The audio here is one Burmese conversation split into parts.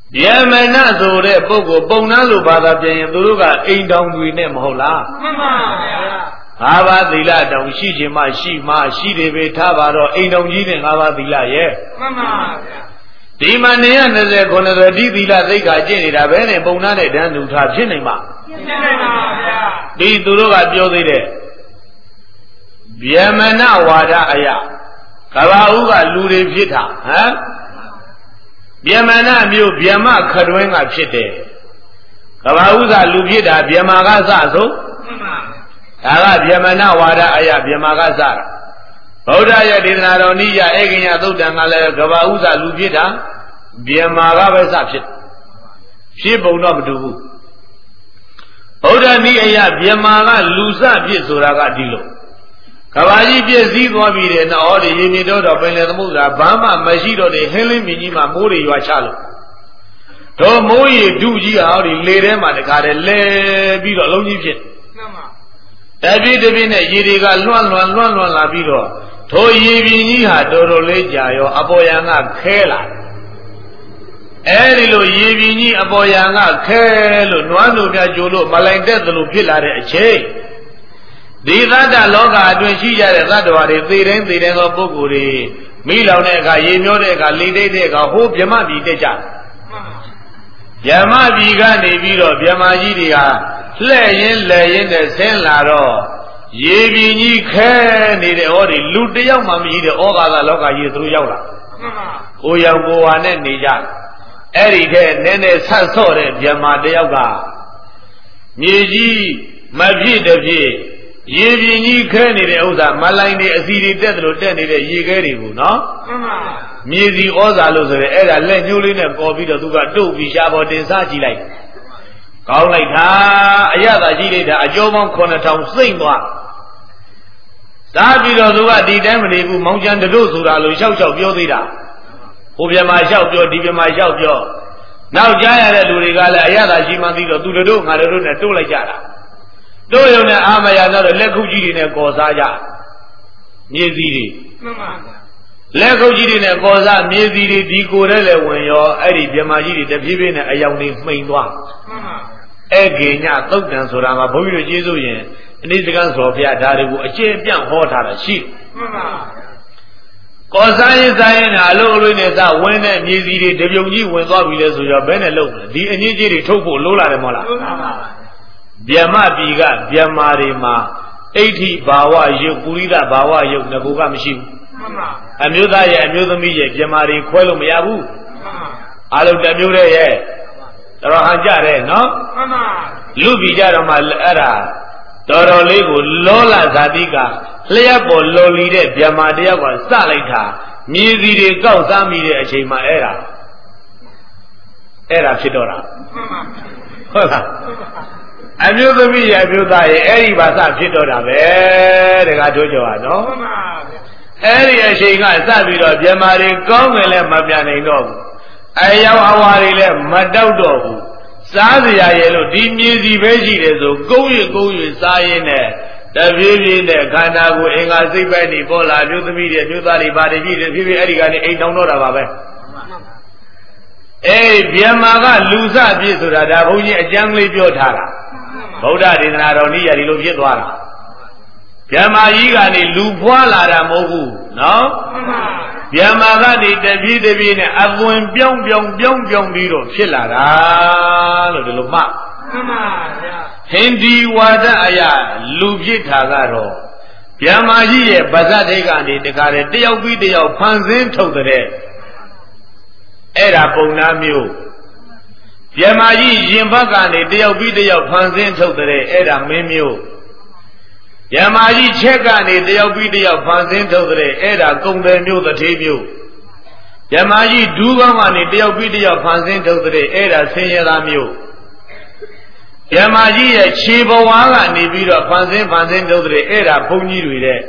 Yamana Zore Pogo, Bonazo Bada Pian, Duruga, ain't down with them, Hola. Ava Dila, down Shijima, Shima, Shide, Tabaro, ain't down eating Ava Dila, yeah. Dimania, the Conor Dila, they got Jenny, Rabene, Bonane, and Nutra Jinima. Di Duruga, Jodide. Yamana Wada Aya. Kavauga, Lure Vita, huh? Biamana Mu Biama Kadwanga Chite Kavauza Lubida Biamagazazo Ara Biamana Wada Aya Biamagazar Bodaya Dinaroniya Egina Dudangale Kavauza Lubida Biamagazapit Shibonabdu Oda Nia Biamaga Lusa Bizuraga Dilo Kavaji Biaziwabi and all the Yimido of Benemuda, Bama, Majido, the Helen Minima, Muri, Yuachalo. Tomoye, Duji, how they lay them at the car, le Bido, Longipit. David Devine, Yiriga, Luan, Labido, Toyeviniha, Doro Leja, Aboyanga, Kela. Erilo Yevini, Aboyanga, Kelo, Nuanu Jolo, Malande, the Lupilla, Che. Dida Loga, when she had a Zadwari, they then of Boguri, Milonega, Yemionega, Lidega, Hope Yamabi Deja. Yamabiga, Neviro, Yamajidia, Layin, the Senlaro, Yevini, Ken, the Ori, Ludia, Mami, the Oga, Loga, Yetru Yola. Oyago and Nija. Erika, Nene Sansore, Yamadeoga. Niji, Mavi de Vie. Yevini Kenny Oza, Malani, Aziri, Dedro, Denny, Yigeri, no? Mizi Oza Loser, Eda, Lenulin, and Bobby, Duga, Do, Bishabo, Desaji like. Call like Ayada Gida, a Jovan Conatown, sing one. Sabi Duga, the Demony, who Mountain the Luzura, Lushao, Yodida. Ubiama Shao, Dibima Shao. Now Jaya Lurigala, Ayada, Jimandino, do the room, and a room at Tulajara. Do you know Amaya not a Lecoji in a Gozaja? Miziri. Lecoji in a Goza, Miziri, Dicorele, when you're Eddie Biamaji, the Pibin, a young main one. Egina, Toktan Surama, Boyo Jesuin, and this becomes Sophia Daribu, a champion horse, a sheep. Gozayan Zayan, Allo Renesa, when a Miziri, the Yogi, when God will let you Benelo, the Enigiri Topo, Lola de Mola. Biama Biga, Biamarima, 80 Bawa, Yurida Bawa, Yonabuga Machine. Amuda, Amudami, Biamari, Quello Miabu. Alo Damure, Rahajare, no? Lubi Jarama Era, Doro Lego, Lola Zadiga, Leapo Loli, Biamadia was Salita, Mizi, Gausami, Chema Era Fedora. Amudami, Eri Basa Fedora, very Gadojo, no? Eri Shinga, Sabiro, Biamari, Gongele, Mabiani, no. Ayawari, Madaudo, Sadia Yellow, Dimizi Veggie, so go you, Sayene, the Vivi, the Kanago, Enga Zibani, Bola, Nudami, Nudari, Badi, Vivi, Erigani, ain't no note about it. Eh, Biamaga, Lusa, Bisura, Davuni, a jungly Biotara. Boda in Aroni, Yellow. Biamagani, Lupuala, Mogu, no? Biamagani, the Vidavine, Aguin, Byong, Biro, Chilara, Luma. Hindi Wada Aya, Lubjitagaro. Biamaji, Bazadegani, the Gare, Deo Video, Panzin to the day. Era Bonamio. Biamaji, Jimbagani, Deo Video, Panzin to the day, Era Mimio. Yamaji Chekani, the Video Panzin to the Era Gombe Mu the Tibio. Yamaji Dugamani, the Video Panzin to the Era Senior Mu. Yamaji Chibo Wanga, Nibido Panzin to the Era Puni with it.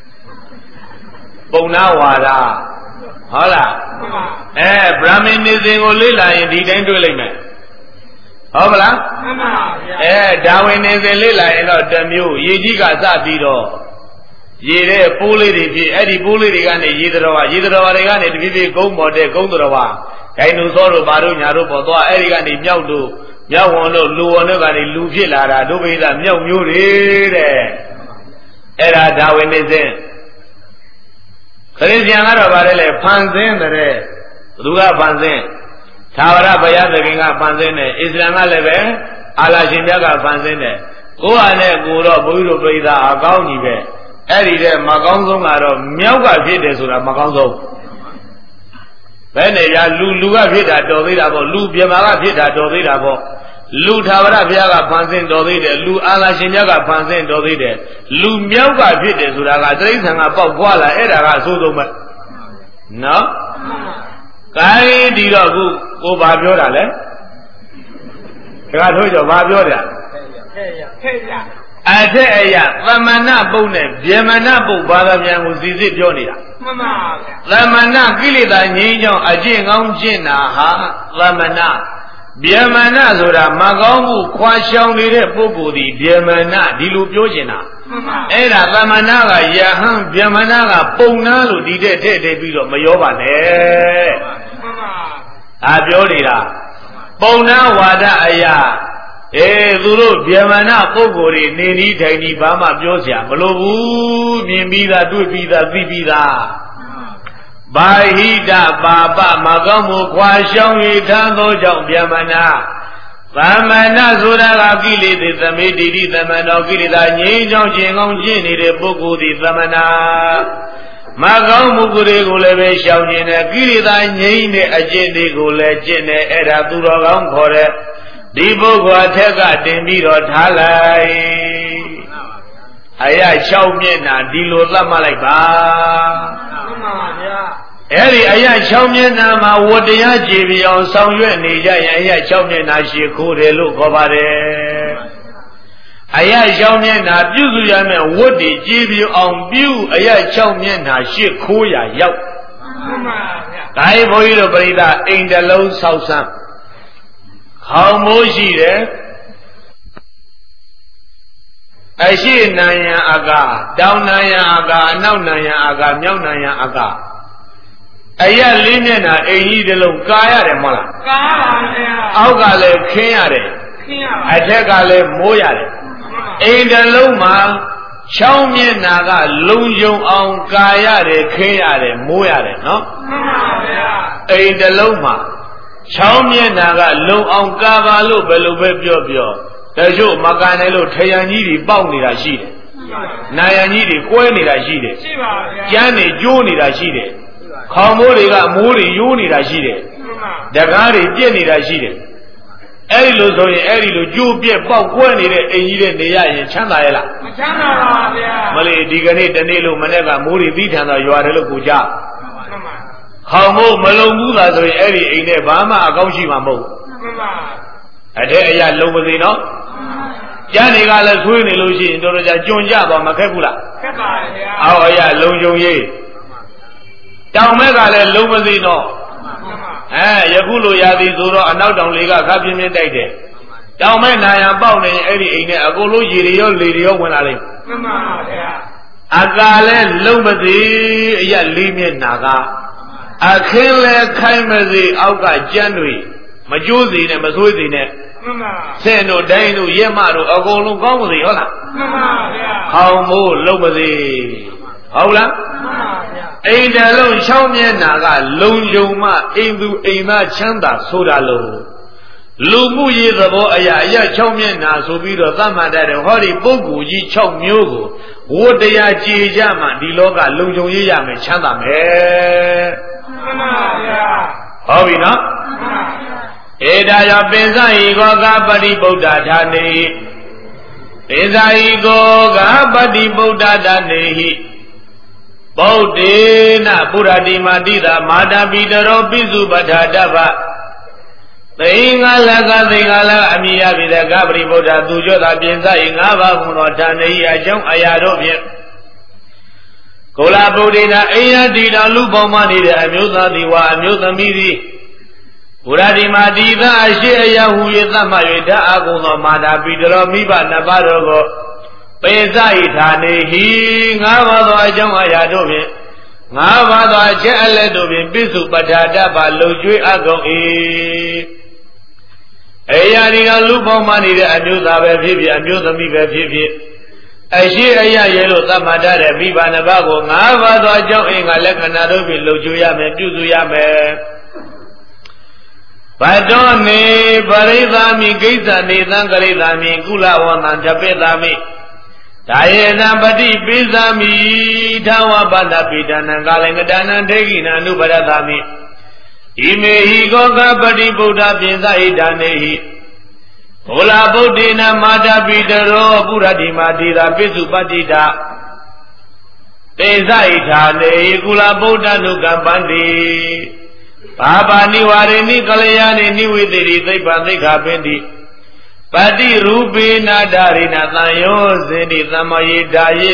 Bonawara. Hola. Brahmin is in Olila in the Denduliman. Hola? Darwin is a lila in the Mu, Yijiga Zabido. Yere, Puli, Eddie Puli, Yidra, Yidra, Vivi, Gombo, de Gondrova, ဒိုင်နိုဆောတို့ဘာတို့ညာတို့ပေါ်သွားအဲ့ဒီကနေမြောက်တို့မြောက်ဝန်တို့လူဝန်တို့ကနေလူဖြစ်လာတာတို့ပိဿမြောက်မျိုးတွေတဲ့အဲ့ဒါဒါဝင်နေစဉ်ခရစ်ယာန်ကတော့ဗါတယ်လေဖန်ဆင်းတဲ့ဘယ်သူကဖန်ဆင်းသာဝရဘုရားသခင်ကဖန်ဆင်းတယ်အစ္စလမ်ကလည်းပဲအာလာရှင်မြတ်ကဖန်ဆင်းတယ်ကိုယ်ဟာနဲ့ကိုယ်တော့ဘုရားတို့ပိဿအကောင်းကြီးပဲအဲ့ဒီတဲ့မကောင်းဆုံးကတော့မြောက်ကဖြစ်တယ်ဆိုတာမကောင်းဆုံးဘယ်နဲ့ရလူကဖြစ်တာတော်သေးတာပေါ့လူပြမာကဖြစ်တာတော်သေးတာပေါ့လူသာဝရဘုရားကဖန်ဆင်းတော်သေးတယ်လူအာလာရှင်မြတ်ကဖန်ဆင်းတော်သေးတယ်လူမြောက်ကဖြစ်တယ်ဆိုတာကတိရစ္ဆာန်ကပေါက်ပွားလာအဲ့ဒါကအဆိုးဆုံးပဲနော်ကိုင်းဒီတော့ခုကိုဘာပြောတာလဲဒါကတို့ကြောဘာပြောတာအထက်အယသမဏပုတ်နဲ့ဗျမဏပုတ်ဘာသာပြန်ကိုစီစစ်ပြောနေတာမှန်ပါဗျာသမဏကိလေသာငြိမ်းချောင်းအကျင့်ကောင်းကျင့်တာဟာသမဏဗျမဏဆိုတာမကောင်းမှုခွာရှောင်နေတဲ့ပုဂ္ဂိုလ်ဒီဗျမဏဒီလိုပြောကျင်တာမှန်ပါအဲ့ဒါသမဏကယဟန်ဗျမဏကပုံနာလို့ဒီတဲ့ထည့်ပြီးတော့မရောပါနဲ့မှန်ပါပြောနေတာပုံနာဝါဒအရာသူတို့ဗျမဏပုဂ္ဂိုလ်တွေနေနီးထိုင်နီးဘာမှပြောစရာမလိုဘူးမြင်ပြီးသားတွေ့ပြီးသားသိပြီးသားဘာဟိတပါပမကောင်းမှုခွာရှောင်ရထမ်းသောကြောင့်ဗျမဏသမဏဆိုတာကကိလေသာသမေတိတိသမဏောကိလေသာငြိမ်းချောင်းခြင်းကောင်းခြင်းနေတဲ့ပုဂ္ဂိုလ်သည်သမဏမကောင်းမှုတွေကိုလည်းပဲရှောင်ခြင်းနဲ့ကိလေသာငြိမ်းတဲ့အကျင့်တွေကိုလည်းကျင့်တယ်အဲ့ဒါသူတော်ကောင်းခေါ်တဲ့ဒီပုဂ္ဂိုလ်အထက်ကတင်ပြီးတော့ထားလိုက်အရာ6မျက်နှာဒီလိုသတ်မှတ်လိုက်ပါမှန်ပါဗျာအဲ့ဒီအရာ6မျက်နှာမှာဝတ္တရားကြည်ပြောင်းဆောင်ရွက်နေကြရင်အရာ6မျက်နှာရှိခိုးတယ်လို့ခေါ်ပါတယ်အရာ6မျက်နှာပြုစုရမယ်ဝတ်တည်ကြည်ပြောင်းအောင်ပြုအရာ6မျက်နှာရှိခိုးရရောက်မှန်ပါဗျာဒါဘုန်းကြီးတို့ပရိသတ်အိမ်တလုံးဆောက်ဆန်းခေါင်းမိုးရှိတယ်အရှိနံယံအကတောင်နံယံအကအနောက်နံယံအကမြောက်နံယံအကအရလေးမျက်နှာအိမ်ကြီးတစ်လုံးကာရတယ်မဟုတ်လားကာပါဗျာအောက်ကလည်းခင်းရတယ်ခင်းရပါအထက်ကလည်းမိုးရတယ်အိမ်တစ်လုံးမှာ6မျက်နှာကလုံယုံအောင်ကာရတယ်ခင်းရတယ်မိုးရတယ်နော်မှန်ပါဗျာအိမ်တစ်လုံးမှာ6မျက်နှာကလုံအောင်ကာပါလို့ဘယ်လိုပဲပြောတချို့မကန်တယ်လို့ထရံကြီးတွေပေါက်နေတာရှိတယ်။နာယံကြီးတွေကွဲနေတာရှိတယ်။ရှိပါဗျာ။ကျန်းတွေကျိုးနေတာရှိတယ်။ခေါင်မိုးတွေကမိုးတွေယိုးနေတာရှိတယ်။တကားတွေပြက်နေတာရှိတယ်။အဲ့ဒီလိုဆိုရင်အဲ့ဒီလိုကျိုးပြက်ပေါက်ကွဲနေတဲ့အိမ်ကြီးတွေနေရရင်ချမ်းသာရဲ့လား။မချမ်းသာပါဗျာ။မလေးဒီကနေ့တနေ့လို့မနေ့ကမိုးတွေသီးထန်တော့ရွာတယ်လို့ကိုကြား။ခေါင်မိုးမလုံဘူးလားဆိုရင်အဲ့ဒီအိမ်နဲ့ဘာမှအကောင်းရှိမှာမဟုတ်ဘူးမှန်ပါအတဲ့အရာလုံမသိနော်ကျန်းတွေကလည်းဆွေးနေလို့ရှိရင်တော်တော်ကြာကြွန်ကြပါမခက်ဘူးလားခက်ပါဗျာအော်အရာလုံယုံရေးတောင်မဲကလည်းလုံမသိနော်ယခုလိုရာသီဆိုတော့အနောက်တောင်လေကခပ်ပြင်းပြင်းတိုက်တယ်တောင်မဲနာယံပေါက်နေရင်အဲ့ဒီအိမ်နဲ့အကုန်လုံးရေတွေရောလေတွေရောဝင်လာလိမ့်မှန်ပါဗျာအကာလည်းလုံမသိအရာလေးမျက်နာကအခင်းလဲခိုင်းမစေအောက်ကကြမ်းတွေမကျိုးစီနဲ့မဆွေးစီနဲ့မှန်ပါဆင့်တို့တိုင်းတို့ရဲမတို့အကုန်လုံးကောင်းမစေဟုတ်လားမှန်ပါဗျာဟောင်းမိုးလုံးမစေဟုတ်လားမှန်ပါဗျာအိမ်တလုံး6မျက်နှာကလုံယုံမှအိမ်သူအိမ်သားချမ်းသာဆိုတာလို့လူမှုရေးသဘောအရာ6မျက်နှာဆိုပြီးတော့သတ်မှတ်တဲ့ဟောဒီပုဂ္ဂိုလ်ကြီး6မျိုးကိုဝတ္တရားကြည်ကြမှဒီလောကလုံခြုံရေးရမယ်ချမ်းသာမယ်မှန်ပါဗျာဟုတ်ပြီနော်ဧဒါယောပင်စဟိကောကပတိဗုဒ္ဓဌာနေပင်စဟိကောကပတိဗုဒ္ဓဌာနေဟိဗုဒ္ဓေနပုရတိမာတိတာမာတာပိတရောပိစုပဋ္ဌာတဗ္ဗသိင်္ဂလကသိင်္ဂလအမိယပိတကပတိဗုဒ္ဓသူကျော်သာပင်စဟိ၅ပါးဘုံတော်ဌာနေဟိအကြောင်းအရာတို့ဖြင့်ကိုလာဗုဒ္ဓေနအိယတိတာလူပေါင်းမနေတဲ့အမျိုးသားသည်ဝါအမျိုးသမီးသည်ဘုရားဒီမာတိသာအရှိအယဟု၍သတ်မှတ်၍ဓာအကုံသောမာတာပိတရောမိဘနှစ်ပါးတို့ကိုပေစဤဌာနေဟိ၅ပါးသောအကြောင်းအရာတို့ဖြင့် ngã ba tòa chết lệ đồ biển biết sự bạch đa bà lâu chuối ác công ý ấy ya đi lúc phong mà đi để anh nhớ ta về phía anh nhớ tâm về phía phía ấy xí ấy ya yelo ta mà đã để mi bà nè bà của ngã ba tòa trong ấy ngã lệ khăn đồ biển lâu chuối ya mẹ chú chú ya mẹ bà đó nè bà ấy ta mi cái gì nè tăng cái ta mi cula hoàn tăng chấp ta mi Dayena bati pisami dhawa banda pidana kalanga dana dhegina nuparadami Imehi goga bati buddha pinsa idanehi Ola buddhina mata pidaro purati matira pisu patita Tesa idhanehi kula buddha nukambandi Baba niwarini kalayani niwidiri thaipa thikha pindi Pati rupina darina tayo zindi tamaye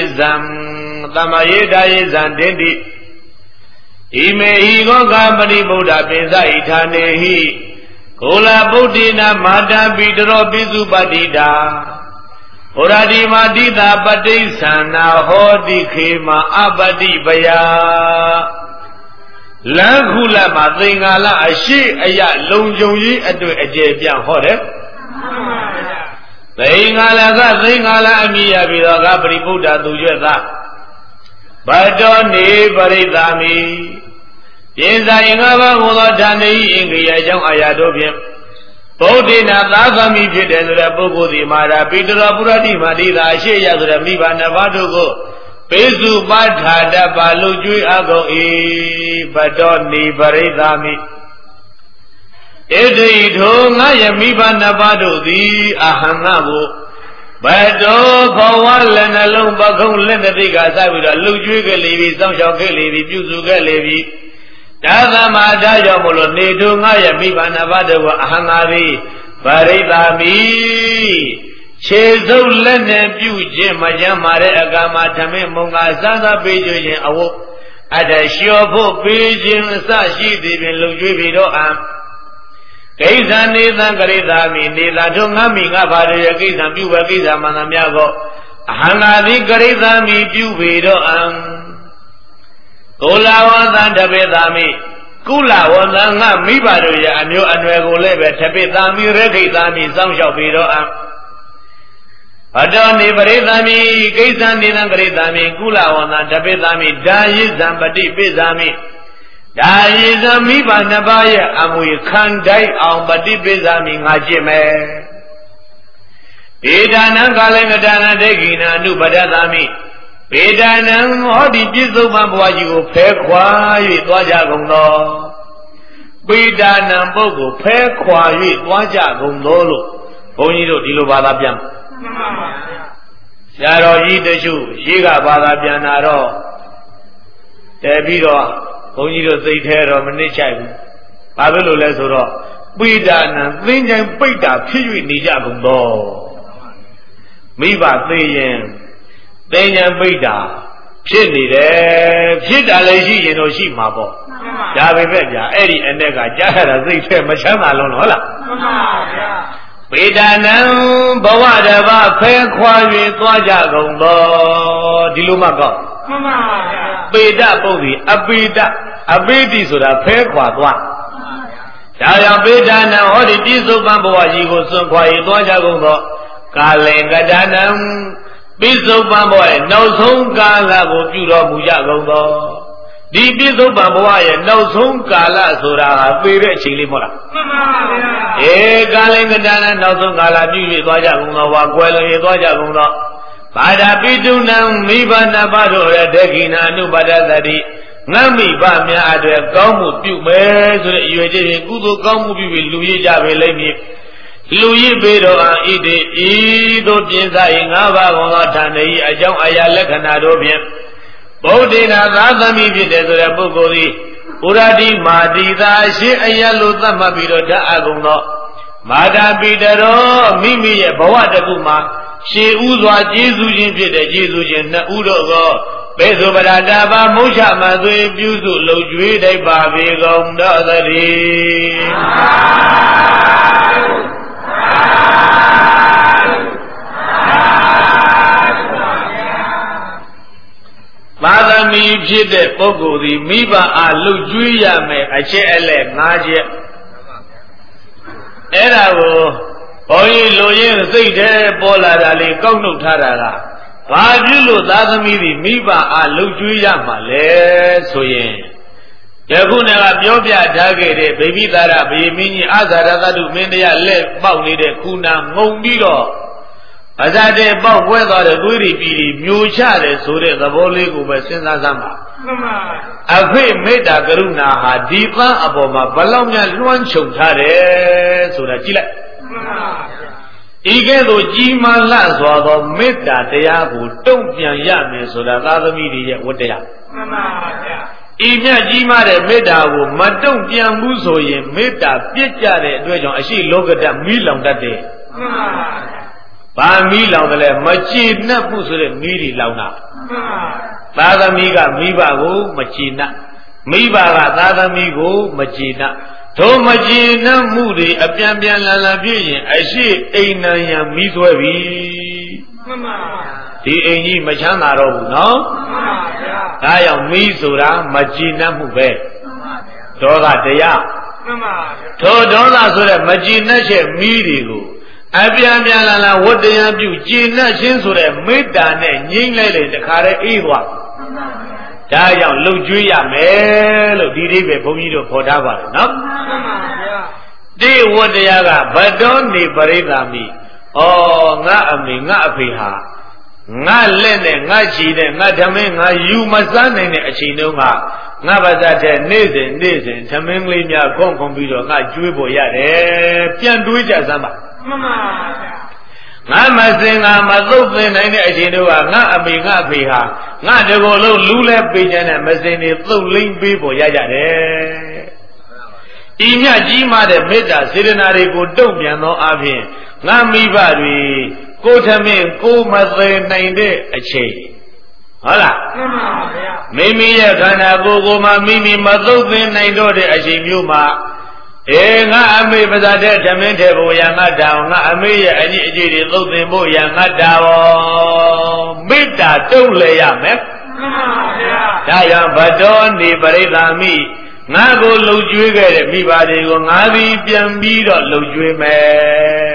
daye zam dindi Ime higo gambani buddha pinsa itanehi Kola buddhina mata pidaro pisu patita Oradi matita pati sana hodi khema abadi baya Lankula mathingala ashi aya longjongyi atwe aje pian hode Thingala amiya bidoga Buddha tujeta Bado ni paridami Pinsa ingaba kudo dhani ingiya jang ayado pim Buddhina thagami phite sura pukkudi mara Pidara purati matita ashiya sura miba navadu ko Pesu pathada balu chui agong Bado ni paridami Ede idho ngaya miba nabado di ahangabo Bado bawa lena long bagong lena tiga sabida Lujui ke levi, samshaw ke levi, pyusu ke levi Dada mada yamolo nedo ngaya miba nabado wa ahangabi Baridami Chezo lena pyuje majamare agama Thame munga sasa pejo jen awo Ada shiopo pejin sa shidi bin lujui bido am Kaisa netan karitami neta to ngami nga bhare kaisa pyuba kaisa manamya ko ahangadi karitami pyubedo am Kulawanta tapetami Kulawanta nga mibado ya amyo anwe ko le be tapetami rekitami samshaw bedo am Ado ni paritami kaisa netan karitami Kulawanta tapetami dayi zambati pesami Dayiza miba nabaya amui khandai ambati bezami ngajime Vedana kalenga dana degina nupadadami Vedana hodi pisoma bwaji ko phe khwa ywi twa ja gung lo Vedana pukkul phe khwa ywi twa ja gung lo lo Bhuန်းကြီးတို့ဒီလိုဘာသာပြန်ဆရာတော်ကြီးတချို့ရေးကဘာသာပြန်တာတော့တဲပြီးတော့ဘုန်းကြီးတို့သိထဲတော့မနစ်ချိုက်ဘူး။ဘာဖြစ်လို့လဲဆိုတော့ပိဒါနံသင်္ကြန်ပိတ်တာဖြစ်၍နေကြကုန်တော့မိဘသိရင်သင်္ကြန်ပိတ်တာဖြစ်နေတယ်ဖြစ်တာလည်းရှိရင်တော့ရှိမှာပေါ့။ဒါပဲပဲဗျာအဲ့ဒီအ내ကကြားရတာသိထဲမချမ်းသာလုံးဟုတ်လား။မှန်ပါဗျာ။ပိဒါနံဘဝတဘာဖဲခွာ၍သွားကြကုန်တော့ဒီလိုမှကောင်းမှန်ပါဗျာ။ပေဒပုဒ်ဒီအပိဒအပိတိဆိုတာဖဲခွာသွားဒါကြောင့်ပေဒနာဟောဒီပြစ္ဆုတ်ပံဘဝကြီးကိုစွန့်ခွာရသွားကြကုန်သောကာလင်္ဂဒနံပြစ္ဆုတ်ပံဘဝရဲ့နောက်ဆုံးကာလကိုပြုတော်မူကြကုန်သောဒီပြစ္ဆုတ်ပံဘဝရဲ့နောက်ဆုံးကာလဆိုတာဟာပေတဲ့အချိန်လေးမဟုတ်လားမှန်ပါဗျာကာလင်္ဂဒနံနောက်ဆုံးကာလပြုရသွားကြကုန်သောဝါကွယ်လွန်ရသွားကြကုန်သောဘာဒပိတုနံမိဘနာဘတို့ရဲ့ဒေဂိနာနုပါဒသတိငါမိဘများအတွက်ကောင်းမှုပြုမယ်ဆိုတဲ့အရွယ်ချင်းကုသိုလ်ကောင်းမှုပြုပြီးလူရည်ကြပဲလိမ့်မည်လူရည်ပေတော်အာဣတိဤတို့ပြင်းစား၏ငါးပါးကုန်သောဌာန၏အကြောင်းအရာလက္ခဏာတို့ဖြင့်ဗုဒ္ဓေနာသာသမီဖြစ်တဲ့ဆိုတဲ့ပုဂ္ဂိုလ်သည်ပုရတိမာတိသာရှိအယလို့သတ်မှတ်ပြီးတော့ဓာတ်အကုန်သောမာတာပိတရောမိမိရဲ့ဘဝတစ်ခုမှာရှေးဥစွာကျေးဇူးခြင်းဖြစ်တဲ့ကျေးဇူးခြင်းနှစ်ဦးတို့ကိုဘေဇုပရတာပါမုဋ္ဌမသွေပြုစုလုံကျွေးတိုက်ပါပေကုန်တော်သတည်းသာသမီဖြစ်တဲ့ပုဂ္ဂိုလ်ဒီမိဘအားလှုပ်ကြွေးရမယ်အချက်အလက်၅ချက်အဲ့ဒါကိုဘုန်းကြီးလူရင်းစိတ်ထဲပေါ်လာတာလေးကောက်နှုတ်ထားတာကဘာဖြစ်လို့သားသမီးတွေမိဘအားလှုပ်ကြွေးရမှာလဲဆိုရင်ယခုနကပြောပြထားခဲ့တဲ့ဗိမိသာရဗေမင်းကြီးအာဇာရသတ္တုမင်းတရားလက်ပေါက်နေတဲ့ခုနာငုံပြီးတော့အဇာတဲ့ပေါက်ပွဲသွားတဲ့သွေးတွေပြီးမျိုးချတယ်ဆိုတဲ့သဘောလေးကိုပဲစဉ်းစားစမ်းပါမှန်ပါအဖေမေတ္တာကရုဏာဟာဒီပန်းအပေါ်မှာဘလောက်များလွှမ်းခြုံထားတယ်ဆိုတာကြည့်လိုက်မှန်ပါဤကဲ့သို့ကြီးမားလှစွာသောမေတ္တာတရားကိုတုံ့ပြန်ရမယ်ဆိုတာသာသမီတွေရဲ့ဝတ္တရားမှန်ပါဗျာဤမြတ်ကြီးမားတဲ့မေတ္တာကိုမတုံ့ပြန်ဘူးဆိုရင်မေတ္တာပြည့်ကြတဲ့အတွက်ကြောင့်အရှိလောကဓာတ်မီးလောင်တတ်တယ်မှန်ပါဘာမီးလောင်တယ်လဲမကြည်နှက်မှုဆိုတဲ့မီးတွေလောင်တာသာသမီကမိဘကိုမကြည်နှက်မိဘကသာသမီကိုမကြည်နှက်တို့မကြည်နှက်မှုတွေအပြန်ပြန်လန်လန်ဖြစ်ရင်အရှိအိမ်နံရံမီးဆွဲပြီမှန်ပါဒီအိမ်ကြီးမချမ်းသာတော့ဘူးနော်မှန်ပါဗျာဒါကြောင့်မီးဆိုတာမကြည်နှက်မှုပဲမှန်ပါဗျာဒေါသတရားမှန်ပါဗျာထိုဒေါသဆိုတဲ့မကြည်နှက်ချက်မီးတွေကိုအပြန်ပြန်လာလာဝတ္တရားပြုကြည်နှက်ခြင်းဆိုတဲ့မေတ္တာနဲ့ငြိမ့်လိုက်လေတခါတည်းအေးသွားဒါကြောင့်လှုပ်ကြွေးရမယ်လို့ဒီအိဗယ်ဘုန်းကြီးတို့ခေါ်ထားပါတယ်နော်မှန်ပါဗျာဒီဝတ္တရားကဘတော်နေပရိသမိဩငါအမေငါအဖေဟာငါလက်နဲ့ငါခြေနဲ့ငါဓမင်းငါယူမစားနိုင်တဲ့အချိန်တုန်းကငါပါဇတ်တဲ့နေ့စဉ်ဓမင်းကလေးများခုံပြီးတော့ငါကျွေးဖို့ရတယ်ပြန်တွေးကြစမ်းပါမှန်ပါဗျာငါမစင်ငါမသုတ်သင်နိုင်တဲ့အချိန်တော့ငါအမေငါအဖေဟာငါတကောလုံးလူလဲပေးချင်တဲ့မစင်တွေသုတ်လိမ့်ပေးဖို့ရကြတယ်ဤမြတ်ကြီးမားတဲ့မေတ္တာစေတနာတွေကိုတုံ့ပြန်သောအပြင်ငါမိဘတွေကိုထမင်းကိုမသိနိုင်တဲ့အချိန်ဟုတ်လားမှန်ပါဗျာမိမိရဲ့ခန္ဓာကိုယ်ကိုမှမိမိမသုတ်သင်နိုင်တော့တဲ့အချိန်မျိုးမှာငါအမေပါဇာတဲ့ဓမင်းတဲ့ဘုရားငါတောင်ငါအမေရဲ့အကြီးအကျယ်တွေသုတ်သင်ဖို့ရငါတာဘောမေတ္တာတုံးလေရမယ်မှန်ပါဗျာဒါကြောင့်ဘတော်နေပရိသမိငါကိုလှုပ်ကြွေးခဲ့တဲ့မိဘတွေကိုငါသည်ပြန်ပြီးတော့လှုပ်ကြွေးမယ်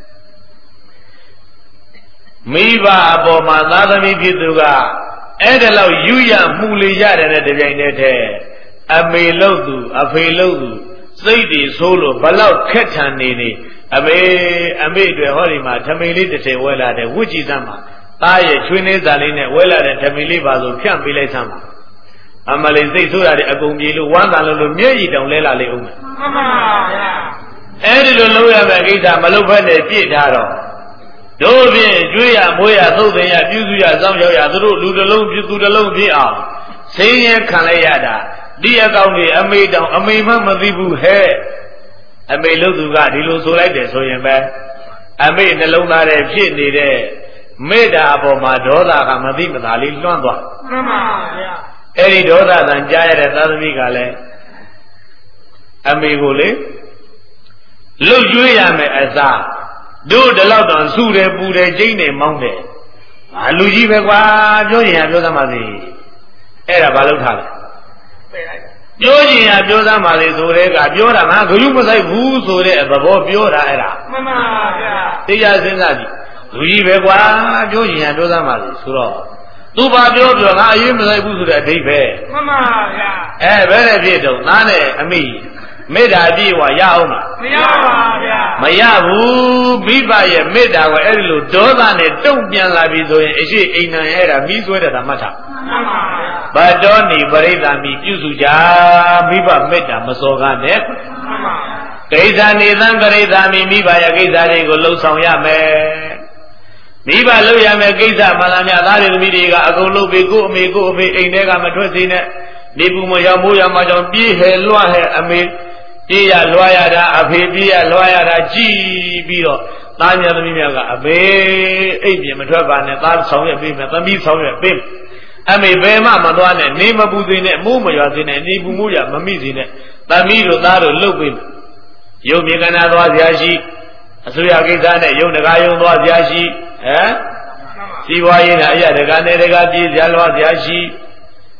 မိဘအပေါ်မှာသာသမီဖြစ်သူကအဲ့ဒါလောက်ယူရမှုလေရတယ်တဲ့ကြိုင်တဲ့အမေလှုပ်သူအဖေလှုပ်သူစိတ်တွေဆိုးလို့ဘလောက်ခက်ထန်နေအမေတွေဟောဒီမှာဓမိန်လေးတစ်ထည်ဝဲလာတဲ့ဝိကြည်သမ်းမှာသားရဲ့ချွေးနှင်းစာလေးနဲ့ဝဲလာတဲ့ဓမိန်လေးပါဆိုဖြန့်ပေးလိုက်သမ်းပါအမလေးစိတ်ဆိုးတာတွေအကုန်ပြေလို့ဝမ်းသာလို့မျက်ရည်တောင်လဲလာလေဦးမယ်မှန်ပါဗျာအဲ့ဒီလိုလုပ်ရမယ့်ကိစ္စမလုပ်ဘဲနဲ့ပြည့်ထားတော့တို့ဖြင့်ကျွေးရမွေးရသုတ်သင်ရပြုစုရစောင့်ရှောက်ရသူတို့လူတစ်လုံးပြသူတစ်လုံးပြအောင်ဆင်းရဲခံလိုက်ရတာဒီအကောင်ကြီးအမေတောင်အမေမှမသိဘူးဟဲ့အမေလို့သူကဒီလိုဆိုလိုက်တယ်ဆိုရင်ပဲအမေနှလုံးသားထဲဖြစ်နေတဲ့မေတ္တာအပေါ်မှာဒေါသကမသိမသာလေးလွှမ်းသွားမှန်ပါဗျာအဲ့ဒီဒေါသတန်ကြားရတဲ့သာသမီကလည်းအမေကိုလေလှုပ်ကြွေးရမယ်အစားတို့ဒီလောက်တောင်စုတယ်ပူတယ်ကျိန်းတယ်မောင်းတယ်လူကြီးပဲကွာပြောရင်ပြောသမ်းပါစေအဲ့ဒါဘာလို့ထားလဲပြောချင်ရပြောသမ်းပါလေဆိုတဲ့ကပြောတာငါဂရုမစိုက်ဘူးဆိုတဲ့သဘောပြောတာအဲ့ဒါမှန်ပါဗျာတရားစဉ်းစားကြည့်လူကြီးပဲကွာပြောချင်ရပြောသမ်းပါလေဆိုတော့သူဘာပြောငါအရေးမစိုက်ဘူးဆိုတဲ့အဓိပ္ပာယ်မှန်ပါဗျာဘယ်နဲ့ဖြစ်တော့သားနဲ့အမိမေတ္တာပြေဝရအောင်လားမရပါဗျာမရဘူးမိဘရဲ့မေတ္တာကိုအဲ့ဒီလိုဒေါသနဲ့တုံ့ပြန်လာပြီဆိုရင်အရှိအိမ်နံအဲ့ဒါမိဆွဲတာမှတ်ထားမှန်ပါဗျာဘတော်နေပရိသမိပြုစုကြမိဘမေတ္တာမစောကားနဲ့မှန်ပါကိစ္စနေသံပရိသမိမိဘရဲ့ကိစ္စတွေကိုလှုပ်ဆောင်ရမယ်မိဘလှုပ်ရမယ်ကိစ္စမှန်လားများသားတွေသမီးတွေကအကုန်လှုပ်ပြီးကို့အမေကို့အဖေအိမ်ထဲကမထွက်စေနဲ့နေပူမရောက်မိုးရမှာကြောင့်ပြေးဟဲလွှတ်ဟဲအမေပြေးရလွှားရတာအဖေပြေးရလွှားရတာကြည်ပြီးတော့သားများသမီးများကအမေအိမ်ပြင်မထွက်ပါနဲ့သားဆောင်ရပေးမယ်သမီးဆောင်ရပေးမယ်အမေဘယ်မှမသွားနဲ့နေမပူစေနဲ့မိုးမရွာစေနဲ့နေပူမိုးရမမိစေနဲ့သမီးတို့သားတို့လှုပ်ပေးမယ်ရုပ်မြေကနာသွားစရာရှိအစိုးရကိစ္စနဲ့ရုပ်တကာယုံသွားစရာရှိစီးပွားရေးနဲ့အရာတကာနဲ့တကာပြေးစရာလွှားစရာရှိ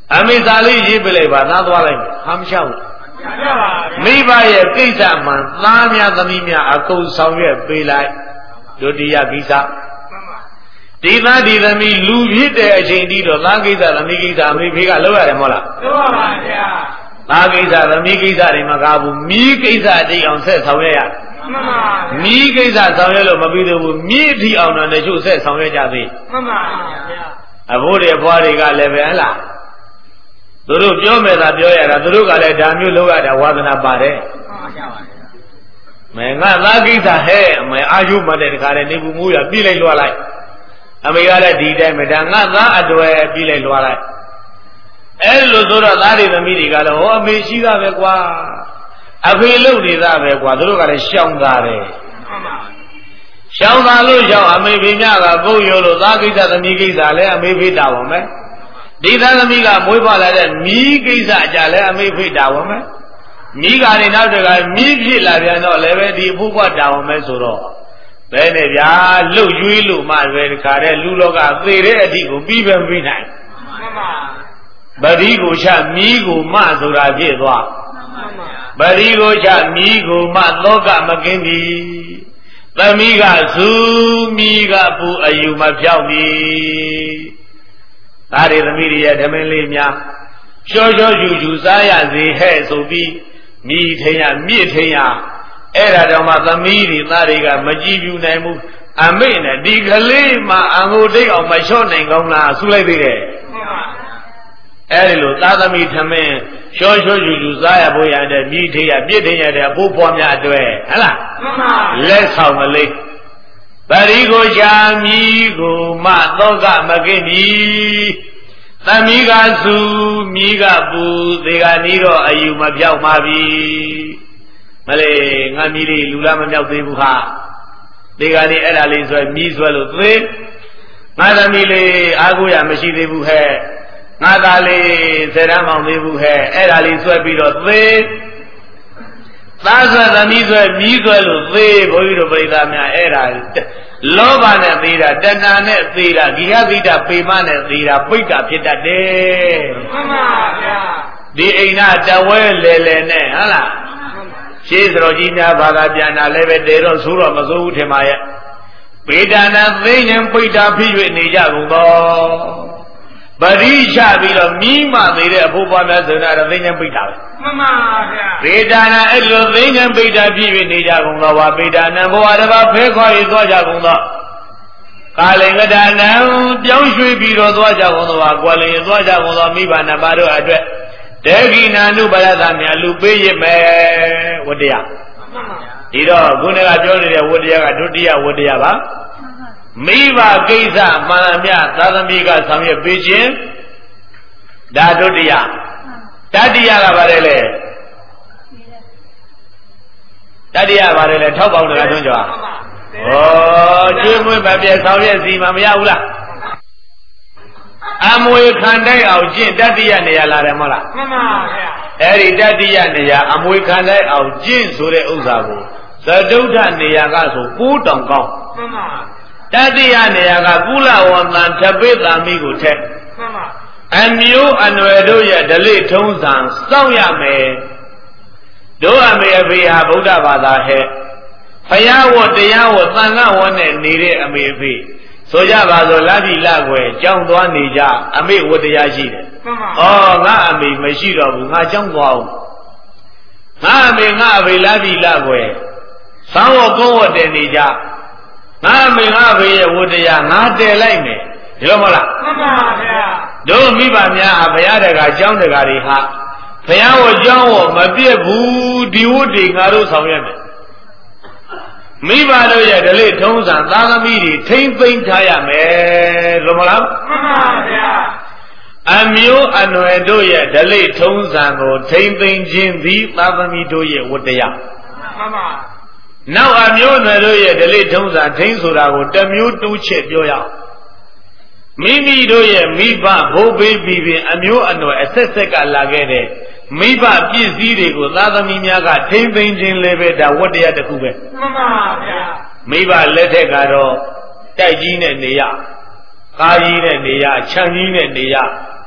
အမေသာလေးရေးပြလိုက်ပါသားသွားလိုက်ဟာမရှောက်မိဘရဲ့ကိစ္စမှန်သားများသမီးများအကုန်ဆောင်ရွက်ပေးလိုက်ဒုတိယကိစ္စဒီသားဒီသမီးလူဖြစ်တဲ့အချိန်တိတော့သားကိစ္စသမီးကိစ္စအမေဖေကလုပ်ရတယ်မဟုတ်လားလုပ်ပါပါဗျာသားကိစ္စသမီးကိစ္စတွေမကားဘူးမိကိစ္စတိအောင်ဆက်ဆောင်ရွက်ရမှန်ပါမိကိစ္စဆောင်ရွက်လို့မပြီးသေးဘူးမိအထိအောင်တော့တချို့ဆက်ဆောင်ရွက်ကြသေးမှန်ပါဗျာအဘိုးတွေအဖွားတွေကလည်းပဲဟလားသူတို့ပြောမယ်သာပြောရတာသူတို့ကလည်းဒါမျိုးလုပ်ရတာဝါသနာပါတယ်မဲငါသားကိစ္စဟဲ့မဲအာယုမတဲ့တခါတည်းနေဘူးမိုးရပြေးလိုက်လွှားလိုက်အမေကလည်းဒီတိုင်းပဲဒါငါသားအတွေ့ပြေးလိုက်လွှားလိုက်အဲ့လိုဆိုတော့သားတွေသမီးတွေကလည်းဟောအမေရှိတာပဲကွာအဖေလုပ်နေတာပဲကွာသူတို့ကလည်းရှောင်သားတယ်ရှောင်သားလို့ရှောင်အမေဖေမြကကိုယ်ရောလို့သားကိစ္စသမီးကိစ္စလည်းအမေဖေတာပါမယ်ဒီသားသမီးကမွေးဖွားလာတဲ့မိကိစ္စကြလည်းအမေဖေတာပါမယ်မိကလည်းနောက်တကမိဖြစ်လာပြန်တော့လည်းပဲဒီအဖို့ကတာပါမယ်ဆိုတော့ဘယ်နဲ့ဗျာလှုပ်ရွေးလို့မှပဲတခါတည်းလူလောကသေတဲ့အထိကိုပြီးပဲမပြီးနိုင်မှန်ပါပတိကိုချမိကိုမဆိုတာဖြစ်သွားပတိကိုချမိကိုမလောကမကင်းပြီသမီးကစုမိကပူအယူမဖြောက်ပြီဒါတွေသမီးတွေရဲ့ဓမင်းလေးများရှောရှောယူယူစားရစေဟဲ့ဆိုပြီးမိထိန်ရမြစ်ထိန်ရအဲ့ဒါတော့မှသမီးတွေသားတွေကမကြည့်ပြူနိုင်ဘူးအမေနဲ့ဒီကလေးမှအငိုတိတ်အောင်မလျှော့နိုင်ကောင်းလားဆူလိုက်သေးတယ်အဲ့ဒီလိုသားသမီးထမင်းရှောရှောယူယူစားရဖို့ရတဲ့မိထိန်ရပြစ်ထိန်ရတဲ့အဖိုးဖွားများအတွက်ဟဟလားလက်ဆောင်မလေးပရိကိုချာမိကိုမသောကမကင်းပြီသမီးကစုမိကပူသေကနီးတော့အယူမပြောက်ပါပြီမလေးငါမိလေးလူလားမမြောက်သေးဘူးဟာသေကနီးအဲ့ဒါလေးဆွဲမိဆွဲလို့သေငါသမီးလေးအာကိုရမရှိသေးဘူးဟဲ့ငါသားလေးဆယ်တန်းမောင်သေးဘူးဟဲ့အဲ့ဒါလေးဆွဲပြီးတော့သေသားဆွဲသမီးဆွဲမိဆွဲလို့သေဘုန်းကြီးတို့ပြိဿများအဲ့ဒါလောဘနဲ့သေးတာတဏှာနဲ့သေးတာဂိဟသိတပေမနဲ့သေးတာပိဋကဖြစ်တတ်တယ်မှန်ပါဗျာဒီအိမ်နာတဝဲလေလေနဲ့ဟုတ်လားရှေးစတော်ကြီးများဘာသာပြန်တာလည်းပဲတေတော့ဆိုးတော့မဆိုးဘူးထင်ပါရဲ့ပေဒနာသိဉ္ဇံပိဋကဖြစ်၍နေကြကုန်သောပရိချပြီးတော့မိမသေးတဲ့အဖို့ပွားများဆိုတော့သိဉ္ဇံပိဋကပဲမှန်ပါဗျာပေဒနာအဲ့လိုသိဉ္ဇံပိဋကဖြစ်၍နေကြကုန်သောဘာပေဒနာဘဝတစ်ပါးဖဲခေါ်၍သွားကြကုန်သောကာလင်္ဂဒနံပြောင်းရွှေ့ပြီးတော့သွားကြကုန်သောကွာလင်သွားကြကုန်သောမိဘနှစ်ပါးတို့အတွက်တေဂိနာနုပရသမြလူပေးရမယ်ဝတ္တရားဒီတော့ခုနကပြောနေတဲ့ဝတ္တရားကဒုတိယဝတ္တရားပါမိဘကိစ္စမှန်မြသာသမီကဆောင်ရွက်ပေးခြင်းဒါဒုတိယတတိယကဘာလဲလဲတတိယဘာလဲလဲထောက်ပေါင်းတယ်လားတွန်းကြွားဩကျွေးမွေးမပြည့်ဆောင်ရွက်စီမှမရဘူးလားအမွေခံတိုက်အောင်ကျင့်တတိယနေရာလာတယ်မဟုတ်လားမှန်ပါဗျာအဲ့ဒီတတိယနေရာအမွေခံတိုက်အောင်ကျင့်ဆိုတဲ့ဥစ္စာကိုသတုဋ္ဌနေရာကဆို9တောင်ကောင်းမှန်ပါတတိယနေရာကကုလဝန္တန်ထပိသာမိကိုထက်မှန်ပါအမျိုးအနွယ်တို့ရဲ့ဓလေ့ထုံးစံစောင့်ရမယ်တို့အမေအဖေဟာဗုဒ္ဓဘာသာဟဲ့ဘုရားဝတ်တရားဝတ်သံဃာဝတ်နဲ့နေတဲ့အမေအဖေဆိုကြပါစို့လပြီလကွယ်ကြောင်းသွားနေကြအမေဝတ်တရားရှိတယ်မှန်ပါဩငါအမေမရှိတော့ဘူးငါကြောင်းသွားအောင်ငါအမေငါအဖေလပြီလကွယ်သံဝတ်ကုန်းဝတ်တယ်နေကြငါအမေငါအဖေရဲ့ဝတ်တရားငါတည်လိုက်မယ်ဒီလိုမဟုတ်လားမှန်ပါဗျာတို့မိဘများဟာဘုရားတကာကျောင်းတကာတွေဟာဘုရားဝတ်ကျောင်းဝတ်မပြည့်ဘူးဒီဝတ်တွေငါတို့ဆောင်ရွက်မယ်မိဘတို့ရဲ့ဓလေ့ထုံးစံသာသမီတွေထိမ့်သိမ့်ထားရမယ်လို့မလားမှန်ပါဗျာအမျိုးအနွယ်တို့ရဲ့ဓလေ့ထုံးစံကိုထိမ့်သိမ့်ခြင်းသည်သာသမီတို့ရဲ့ဝတ္တရားမှန်ပါနောက်အမျိုးအနွယ်တို့ရဲ့ဓလေ့ထုံးစံထိမ့်ဆိုတာကိုတစ်မျိုးတူးချက်ပြောရအောင်မိမိတို့ရဲ့မိဘဘိုးဘေးပြီးပင်အမျိုးအနွယ်အဆက်ဆက်ကလာခဲ့တဲ့မိဘပစ္စည်းတွေကိုသာသမီများကထိမ့်သိမ့်ခြင်းလည်းပဲဒါဝတ္တရားတစ်ခုပဲမှန်ပါဗျာမိဘလက်ထက်ကတော့တိုက်ကြီးနဲ့နေရကားကြီးနဲ့နေရခြံကြီးနဲ့နေရ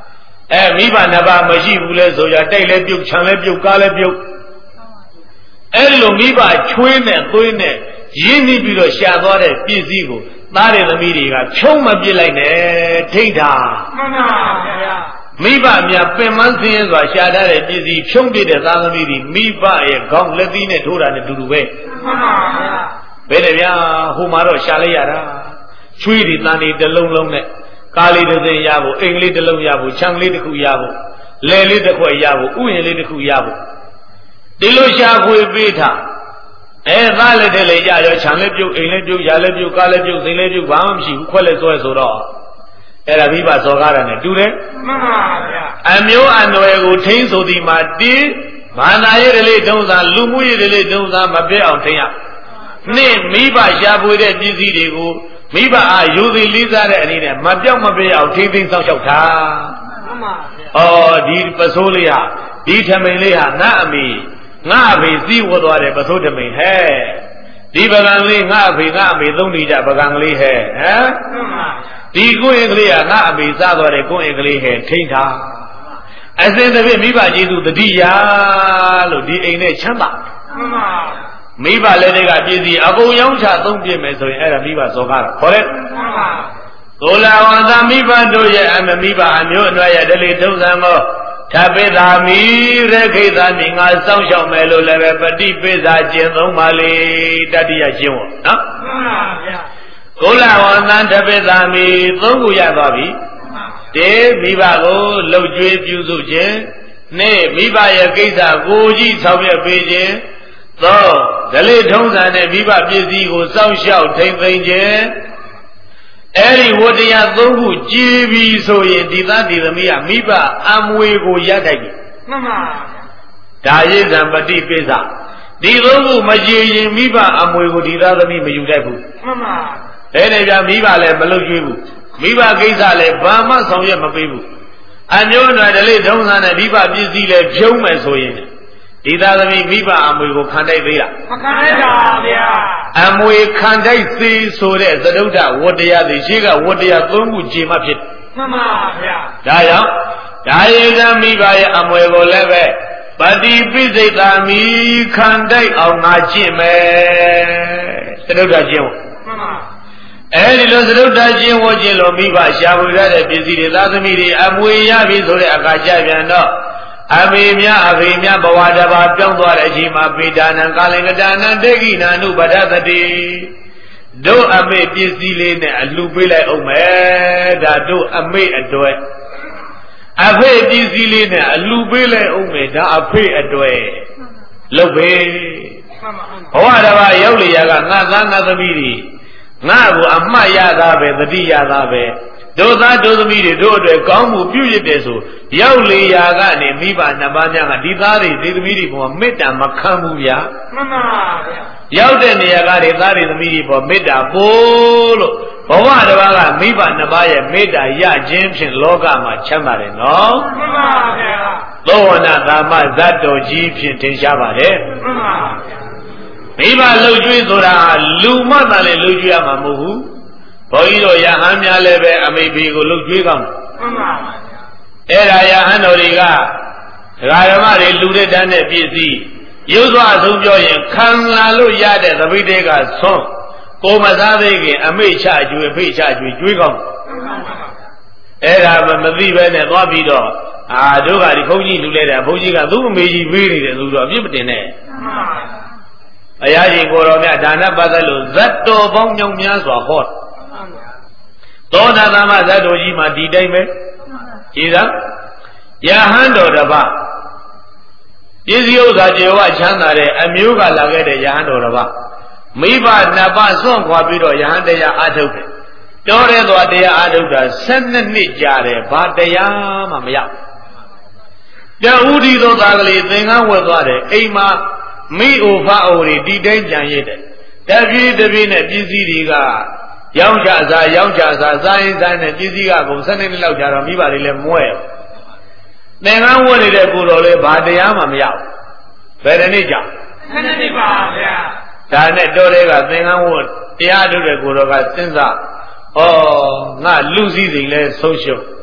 မိဘနှစ်ပါးမရှိဘူးလဲဆိုရတိုက်လဲပြုတ်ခြံလဲပြုတ်ကားလဲပြုတ်အဲ့လိုမိဘချွေးနဲ့သွေးနဲ့ရင်းနှီးပြီးတော့ရှာသွားတဲ့ပစ္စည်းကိုသားတဲ့သမီးတွေကဖြုံးမပစ်လိုက်နဲ့ထိတ်တာမှန်ပါဗျာမိဘများပင်မဆင်းရဲစွာရှာထားတဲ့ပစ္စည်းဖြုံးပစ်တဲ့သားသမီးတွေမိဘရဲ့ခေါင်းလက်သီးနဲ့ထိုးတာနဲ့တူတူပဲမှန်ပါဗျာဘယ်နဲ့ဗျာဟိုမှာတော့ရှာလိုက်ရတာချွေးတွေတန်တွေတစ်လုံးလုံးနဲ့ကားလေးတစ်သိန်းရဖို့အိမ်လေးတစ်လုံးရဖို့ခြံလေးတစ်ခုရဖို့လယ်လေးတစ်ခွက်ရဖို့ဥယျာဉ်လေးတစ်ခုရဖို့ဒီလိုရှာဖွေပေးထားသားလည်းတဲ့လေကြရောခြံလည်းပြုတ်အိမ်လည်းပြုတ်ရာလည်းပြုတ်ကားလည်းပြုတ်စိန်လည်းပြုတ်ဘာမှမရှိဘူးခွက်လည်းစွဲဆိုတော့အဲ့ဒါမိဘစော်ကားတာနဲ့တူတယ်မှန်ပါဗျာအမျိုးအနွယ်ကိုထိန်းဆိုသည်မှာတင်းဘာသာရေးတလေးတုံးစားလူမှုရေးတလေးတုံးစားမပြည့်အောင်ထိန်းရနှစ်မိဘရှာဖွေတဲ့ပစ္စည်းတွေကိုမိဘအားယူသည်လေးစားတဲ့အနေနဲ့မပြောက်မပြည့်အောင်ထိန်းသိမ်းစောင့်ရှောက်တာမှန်ပါဗျာဒီပစိုးလေးဟာဒီထမိန်လေးဟာငါအမေငါအဖေစီးဝတ်သွားတယ်ပစိုးထမိန်ဟဲ့ဒီပကံလေးငါအဖေငါအမေသုံးနေကြပကံလေးဟဲ့ဟမ်ဒီကိုယ်အင်္ဂလိပ်ကငါအမေစားသွားတယ်ကိုယ်အင်္ဂလိပ်ဟဲ့ထိန်းထားအစဉ်တစ်ပြည့်မိဘကျေးဇူးတတိယလို့ဒီအိမ်နဲ့ချမ်းသာမိဘလည်းတွေကပြည့်စည်အကုန်ရောင်းချသုံးပြည့်မယ်ဆိုရင်အဲ့ဒါမိဘစောကားတာခေါ်တယ်ကိုလာဝန္တာမိဘတို့ရဲ့အမိဘအမျိုးအနွယ်ရဲ့ဒလိထုံးစံကိုထပိသာမိရခိသာမိငါစောင့်ရှောက်မယ်လို့လည်းပဲပฏิပိသာကျင့်သုံးပါလေတတိယကျင့်ဝတ်နော်မှန်ပါဗျာကိုလာဝန္တံထပိသာမိသုံးခုရသွားပြီတေမိဘကိုလှုပ်ကြွေးပြုစုခြင်းနေ့မိဘရဲ့ကိစ္စကိုကြီးဆောင်ရွက်ပေးခြင်းသောဒလိထုံးစံနဲ့မိဘပစ္စည်းကိုစောင့်ရှောက်ထိမ့်သိမ်းခြင်းအဲ့ဒီဝတ္တရားသုံးခုကြည်ပြီးဆိုရင်ဒီသားဒီသမီးကမိဘအမွေကိုရတတ်ပြီမှန်ပါဒါရိသံပฏิပိစ္ဆဒီသုံးခုမကြည်ရင်မိဘအမွေကိုဒီသားသမီးမယူတတ်ဘူးမှန်ပါအဲ့ဒီပြမိဘလည်းမလုပ်ကျွေးဘူးမိဘကိစ္စလည်းဘာမှဆောင်ရွက်မပေးဘူးအမျိုးအနွယ်ဒလိထုံးစံနဲ့မိဘပစ္စည်းလည်းဖြုံးမယ်ဆိုရင်ဒီသားသမီးမိဘအမွေကိုခံတိုက်သေးလားမခံနိုင်ပါဗျာအမွေခံတိုက်သေးဆိုတဲ့သဒုဋ္ဌဝတ္တရားတွေရှိကဝတ္တရားသုံးခုကြည်မှဖြစ်မှန်ပါဗျာဒါကြောင့်ဒါယေကမိဘရဲ့အမွေကိုလည်းပဲပฏิပိစိတ်တာမိခံတိုက်အောင်ငါကျင့်မယ်သဒုဋ္ဌကျင့်ဝတ်မှန်ပါအဲဒီလိုသဒုဋ္ဌကျင့်ဝတ်ခြင်းလို့မိဘရှာဖွေရတဲ့ပစ္စည်းတွေသားသမီးတွေအမွေရပြီဆိုတဲ့အခါကျပြန်တော့အမေများအဖေများဘဝတဘာပြောင်းသွားတဲ့အချိန်မှာပိဒါနံကာလင်္ကတာနံတေကိနာနုပဒသတိတို့အမေပစ္စည်းလေးနဲ့အလှပေးလိုက်အောင်မယ်ဒါတို့အမေအတွက်အဖေပစ္စည်းလေးနဲ့အလှပေးလိုက်အောင်မယ်ဒါအဖေအတွက်လုပ်ပဲဘဝတဘာရောက်လေရကငါသားငါသမီးတွေငါ့ကိုအမှတ်ရတာပဲတတိယတာပဲတို့သားတို့သမီးတွေတို့အတွက်ကောင်းမှုပြုရတဲ့ဆိုရောက်လေရာကနေမိဘနှစ်ပါးများကဒီသားတွေဒီသမီးတွေပေါ်မေတ္တာမခံဘူးဗျာမှန်ပါဗျာရောက်တဲ့နေရာကတွေသားတွေသမီးတွေပေါ်မေတ္တာပို့လို့ဘဝတစ်ပါးကမိဘနှစ်ပါးရဲ့မေတ္တာရခြင်းဖြင့်လောကမှာချမ်းသာတယ်နော်မှန်ပါဗျာသောဝနာသာမဇတ်တော်ကြီးဖြင့်ထင်ရှားပါတယ်မှန်ပါဗျာမိဘလှုပ်ကြွေးဆိုတာလူမှသာလေလှုပ်ကြွေးရမှာမဟုတ်ဘူးဘုန်းကြီးတို့ယဟန်များလည်းပဲအမိဖေကိုလှုပ်ကြွေးကောင်းမှန်ပါဗျာအဲ့ဒါယဟန်တော်တွေကဒကာဓမ္မတွေလူတဲ့တန်းတဲ့ပစ္စည်းရုပ်စွာအဆုံးပြောရင်ခံလာလို့ရတဲ့သပိတေကဆွန်းကိုမစားသေးခင်အမိချကျွေးဖိချကျွေးကောင်းအဲ့ဒါမသိပဲနဲ့သွားပြီးတော့တို့ကဒီဘုန်းကြီးလူလဲတယ်ဘုန်းကြီးကသူ့အမေကြီးပေးနေတယ်သူတော့အပြစ်မတင်နဲ့အရာကြီးကိုတော်မြတ်ဒါနပတ်သက်လို့ဇတ်တော်ပေါင်းမြောင်များစွာဟောသောတာသမဇတ်တော်ကြီးမှာဒီတိုင်းပဲကြည်သာယဟန်တော်တစ်ပါးပစ္စည်းဥစ္စာကျေဝချမ်းသာတဲ့အမျိုးကလာခဲ့တဲ့ယဟန်တော်တစ်ပါးမိဘနှစ်ပါးစွန့်ခွာပြီးတော့ယဟန်တရားအားထုတ်တယ်တော်တဲ့သွားတရားအားထုတ်တာ12နှစ်ကြာတယ်ဘာတရားမှမရတဥဒိသောသားကလေးသင်္ကန်းဝတ်သွားတယ်အိမ်မှာမိအိုဖအိုတွေဒီတိုင်းကြံရစ်တယ်တပြေးတပြေးနဲ့ပစ္စည်းတွေကရောင်းချစားစားရင်စားနဲ့ပစ္စည်းကကုန်12နှစ်လောက်ကြာတော့မိဘတွေလည်းမွဲ့သင်္ကန်းဝတ်နေတဲ့ကိုတော်လေးဘာတရားမှမရဘူးဘယ်တနေ့ကြာ12နှစ်ပါဗျာဒါနဲ့တော်တဲ့ကသင်္ကန်းဝတ်တရားထုတ်တဲ့ကိုတော်ကစဉ်းစားငါလူစည်းစိမ်လဲဆုံးရှုံး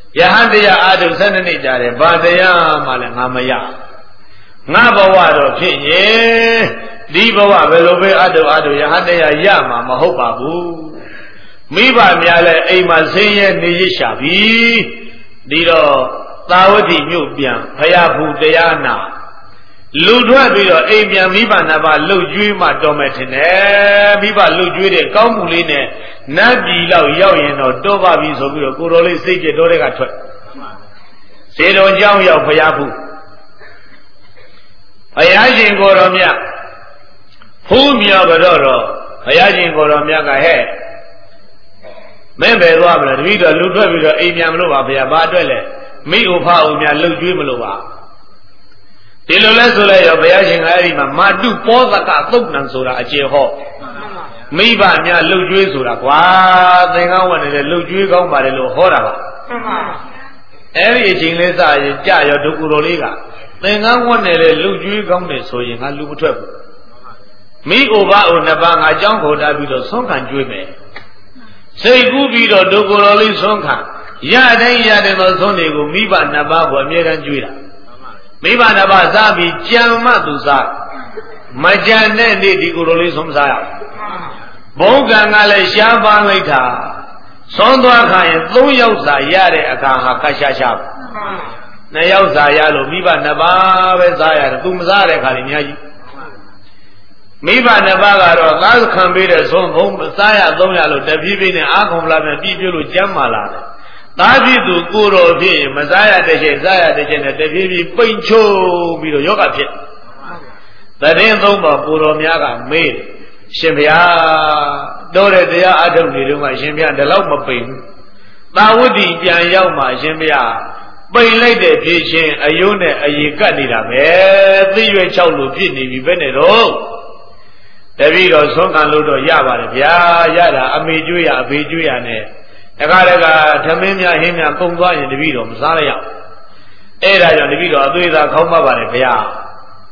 Yahandia Adu Sananita, Badaya Malangamaya. Nabawa Pinye, Dibawa, Velobe Adu, Yahandia Yama, Mahobabu. Miba Miale, Ema Zaya, Nishabi, Dido, Tawadi Mubian, Payabu Diana. Ludwa Bido, Amia Miba Nava, Lujuma Dometine, Miba Lujude, Kamuline, Nabi Lao Yaoyen or Dova Viso, Kuroli Sage Dorega. Sedo Jao Yao Payabu. Ayajin Goromia. Whom Yagadoro, Ayajin Goromia head. Member Robert, Vida Ludwa Bido, Amia Lua, Badwele, Me Upa Umia Lujumaloa. Tilolesole of Yashin Harima, Madu Pozaka, Lugnan Sura, a Jeho. Miba Mia Luju Sura, Qua, they go on in the Luju go by the Lohora. Every Chinglesa, Jaya Dukuroliga. They go on in the Luju Gomez, so you have Lutu. Me over on the bang, I jump for Davido, Sonkan Jume. Say Gubido, Dukuroli Sonka. Yada Yada Sonego, Miba Naba, Miran Juda. Miba Naba Zabi, Jama Duza, Majane, the Guruli Somsa. Bongangale Shaban later. Sondwaka, Thoyausa, Yare, Akaha, Kashashab. Nayausa Yalo, Miba Naba, Zaya, Tumzare, Kalinyaji. Miba Naba, Gal Kambira, Son, Zaya, Doyalo, the Bibin, Akomla, and Bibu Jamala. Tabidu Guru P, Mazaya de Zaya de Vivi Pincho, Mido Yoga Pit. The name of Guru Miaga made Shimbia, Dore de Adam Niruma, Shimbia, the Lama Pin. Tawudi Yama, Shimbia, Bay Lady Pishin, Ayune, Ayikanida, the Chaulu Pini, Venero. David Sonkan Ludo Yaba, Yada, Amijuya, Bijuyane. Agaraga, Tamimia, Himia, Kumba, and the Vido, Masaria. Era and the Vido, do the Koma Pia.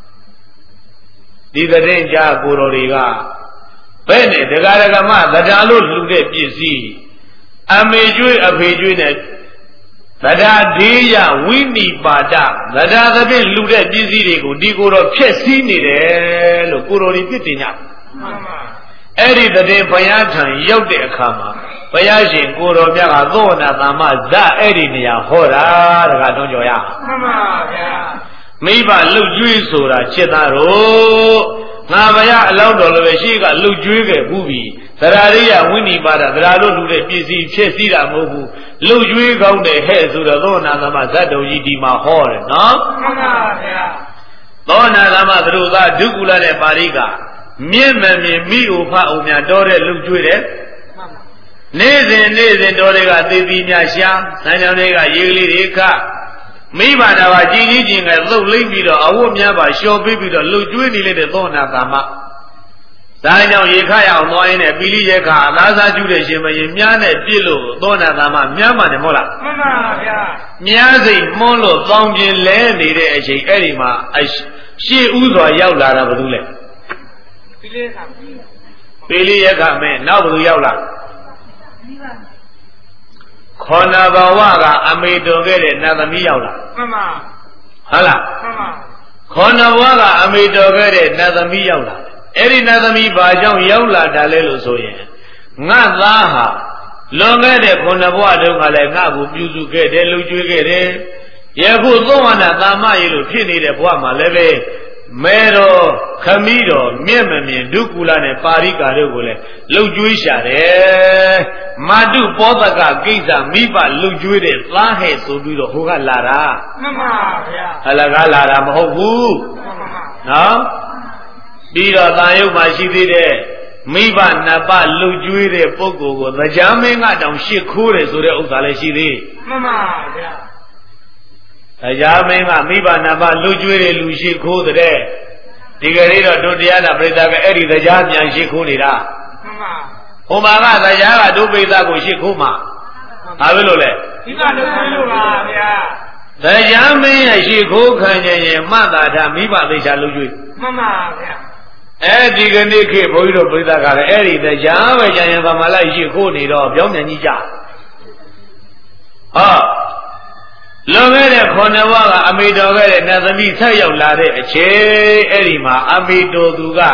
Did the danger Guroriga. Bene, the Garagama, the Dalu looked at PC. I made you a pajunet. The Dia, Winnie Bada, the Dada looked at busy, Diguro, Chessini, Locurori Pitina. Eddie the day Payatan, Yode Kama. Payashin Guru Yaga Zona Nama Za Edinia Hora Radonjoya. Miba Luju Sura Chetaro Navaya allowed all of a shiga Lujuga movie. Sararia Winnie Bada, Rado Lude busy Chesida Mobu, Luju go the head to the Zona Namazado Yidima Hor, no? Dona Nama Druga Dugula de Bariga. Mimmi mi upa umia dore Lujude. Nezen Dorega Divina Sham, Sananga Yili Rika. Miba Nava Gini, a low libido, a woman by show baby to look duly the Dona Dama. Dino Yekaya, Moine, Billy Yeka, Laza Judas, Yamiana, Pillow, Dona Dama, Miama de Mola. Miazi, Molo, Longin, Landy, Erima, she Uzo Yaula Badule. Billy Yeka, man, now do Yaula. Konabawaga Amido get it, Nadami Yaula. Hala. Konawaga Amido get it, Nadami Yaula. Eri Nadami Bajan Yaula Dalelo Soye. Nadaha. Longer de Konawa Dungale Nabu, Buzu get it, Luju get it. Yabu Zona Dama Yilu Pini de Buama Leve. Mero, Camido, Miami, Dukulane, Parika Regule, Lujuisha, Madu Podaga, Giza, Miba, Lujuide, Lahe, Subido, Huga Lara, Alaga Lara, Mohu, no? Bida Layo Mashide, Miba, Naba, Lujuide, Pogo, the Jamina, don't she kure, so the Uzalashidi. Ayamema Miba Naba Lujuere Lushi Kudre. Tigarida Dudiana Britaga Eri the Jamian Shikunira. Umaga the Yaga Dubida Shikuma. Avilole. The Yami Shiku Kanye Mada Miba the Shaluju. Ediganiki Boido Britaga Eri the Java Jayama Malay Shikuni of Yomanija. Ah. လွန်ခဲ့တဲ့9ဘဝကအမေတော်ခဲ့တဲ့နတ်သမီးဆက်ရောက်လာတဲ့အချိန်အဲ့ဒီမှာအမေတော်သူက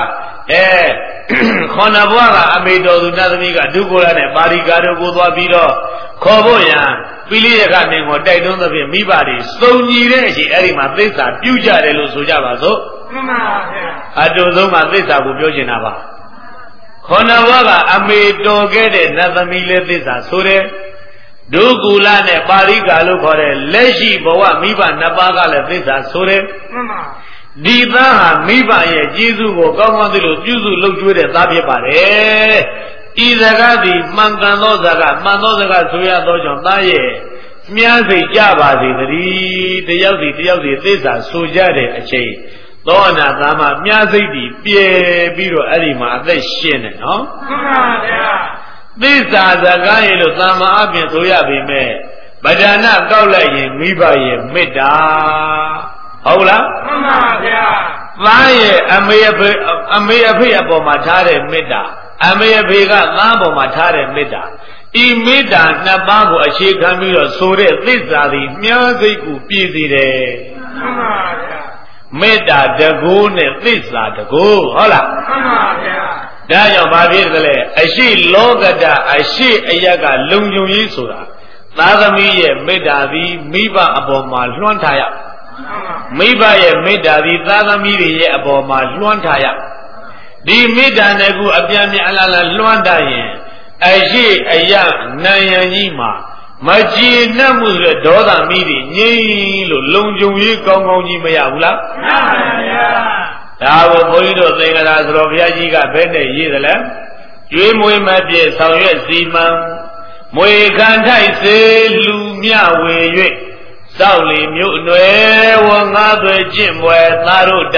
9ဘဝကအမေတော်သူနတ်သမီးကဒုက္ခလာနဲ့ပါရိကာတို့ကိုသွားပြီးတော့ခေါ်ဖို့ရန်ပိလိယကမင်းကိုတိုက်တွန်းသဖြင့်မိဘတွေစုံညီတဲ့အချိန်အဲ့ဒီမှာသစ္စာပြုကြတယ်လို့ဆိုကြပါစို့မှန်ပါဗျာအတူဆုံးမှာသစ္စာကိုပြောချင်တာပါ9ဘဝကအမေတော်ခဲ့တဲ့နတ်သမီးလည်းသစ္စာဆိုတယ်ဒုက္ခလာနဲ့ပါရိကာလို့ခေါ်တဲ့လက်ရှိဘဝမိဘနှစ်ပါးကလည်းသစ္စာဆိုတယ်မှန်ပါဒီသားဟာမိဘရဲ့ကျေးဇူးကိုကောင်းကောင်းသိလို့ပြုစုလုပ်ကျွေးတဲ့သားဖြစ်ပါတယ်ဤစကားသည်မှန်ကန်သောစကားမှန်သောစကားဆိုရသောကြောင့်သားရဲ့မြားစိတ်ကြပါစေတည်းတယောက်စီသစ္စာဆိုကြတဲ့အချိန်သောအနာသားမှာမြားစိတ်ဒီပြဲပြီးတော့အဲ့ဒီမှာအသက်ရှင်နေနော်မှန်ပါဗျာသစ္စာစကားရဲ့လို့သာမန်အပြင်ဆိုရပေမဲ့ဗဒနာကောက်လိုက်ရင်မိဘရဲ့မေတ္တာဟုတ်လားမှန်ပါဗျာသားရဲ့အမေအဖေအပေါ်မှာထားတဲ့မေတ္တာအမေအဖေကသားပေါ်မှာထားတဲ့မေတ္တာဤမေတ္တာနှစ်ပါးကိုအခြေခံပြီးတော့ဆိုတဲ့သစ္စာသည်မြားစိတ်ကိုပြည့်စေတယ်မှန်ပါဗျာမေတ္တာတကူနဲ့သစ္စာတကူဟုတ်လားမှန်ပါဗျာဒါကြောင့်ဘာဖြစ်သလဲအရှိလောကတအရှိအယက်ကလုံခြုံရေးဆိုတာသာသမီရဲ့မေတ္တာသည်မိဘအပေါ်မှာလွှမ်းထားရမိဘရဲ့မေတ္တာသည်သာသမီတွေရဲ့အပေါ်မှာလွှမ်းထားရဒီမေတ္တာနဲ့ကူအပြန်ပြန်အလားလားလွှမ်းထားရင်အရှိအယနာယံကြီးမှာမကြည်နှံ့မှုဆိုတဲ့ဒေါသမီးတွေငြိမ်းလို့လုံခြုံရေးကောင်းကောင်းကြီးမရဘူးလားရပါဗျာဒါကိုဘုန်းကြီးတို့သင်္ကရာဆိုတော်ဘုရားကြီးကဘယ်နဲ့ရေးသလဲကျွေးမွေးမပြည့်ဆောင်ရွက်စီမံမွေခံထိုက်စေလူမြဝေ၍စောက်လီမြို့အနွယ်ဝငါးသွဲကျင့်ပွဲသာရုဒ္ဓ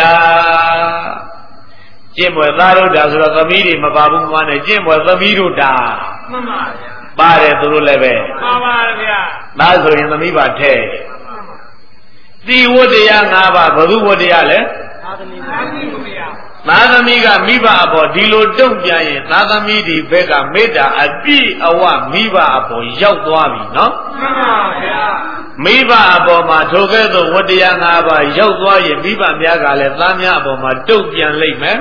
ကျင့်ပွဲသာရုဒ္ဓဆိုတော့သမီးတွေမပါဘူးမနဲ့ကျင့်ပွဲသမီးတို့တာမှန်ပါဗျာပါတယ်သူတို့လည်းပဲမှန်ပါဗျာဒါဆိုရင်သမီးပါထဲသီဝတ္တရား၅ပါးဘုသူဝတ္တရားလဲသာသမီကမိဘအပေါ်ဒီလိုတုံ့ပြန်ရင်သာသမီဒီဘက်ကမေတ္တာအပြည့်အဝမိဘအပေါ်ရောက်သွားပြီနော်မှန်ပါဗျာမိဘအပေါ်မှာထိုကဲ့သို့ဝတ္တရား၅ပါးရောက်သွားရင်မိဘများကလည်းသားများအပေါ်မှာတုံ့ပြန်လိမ့်မယ်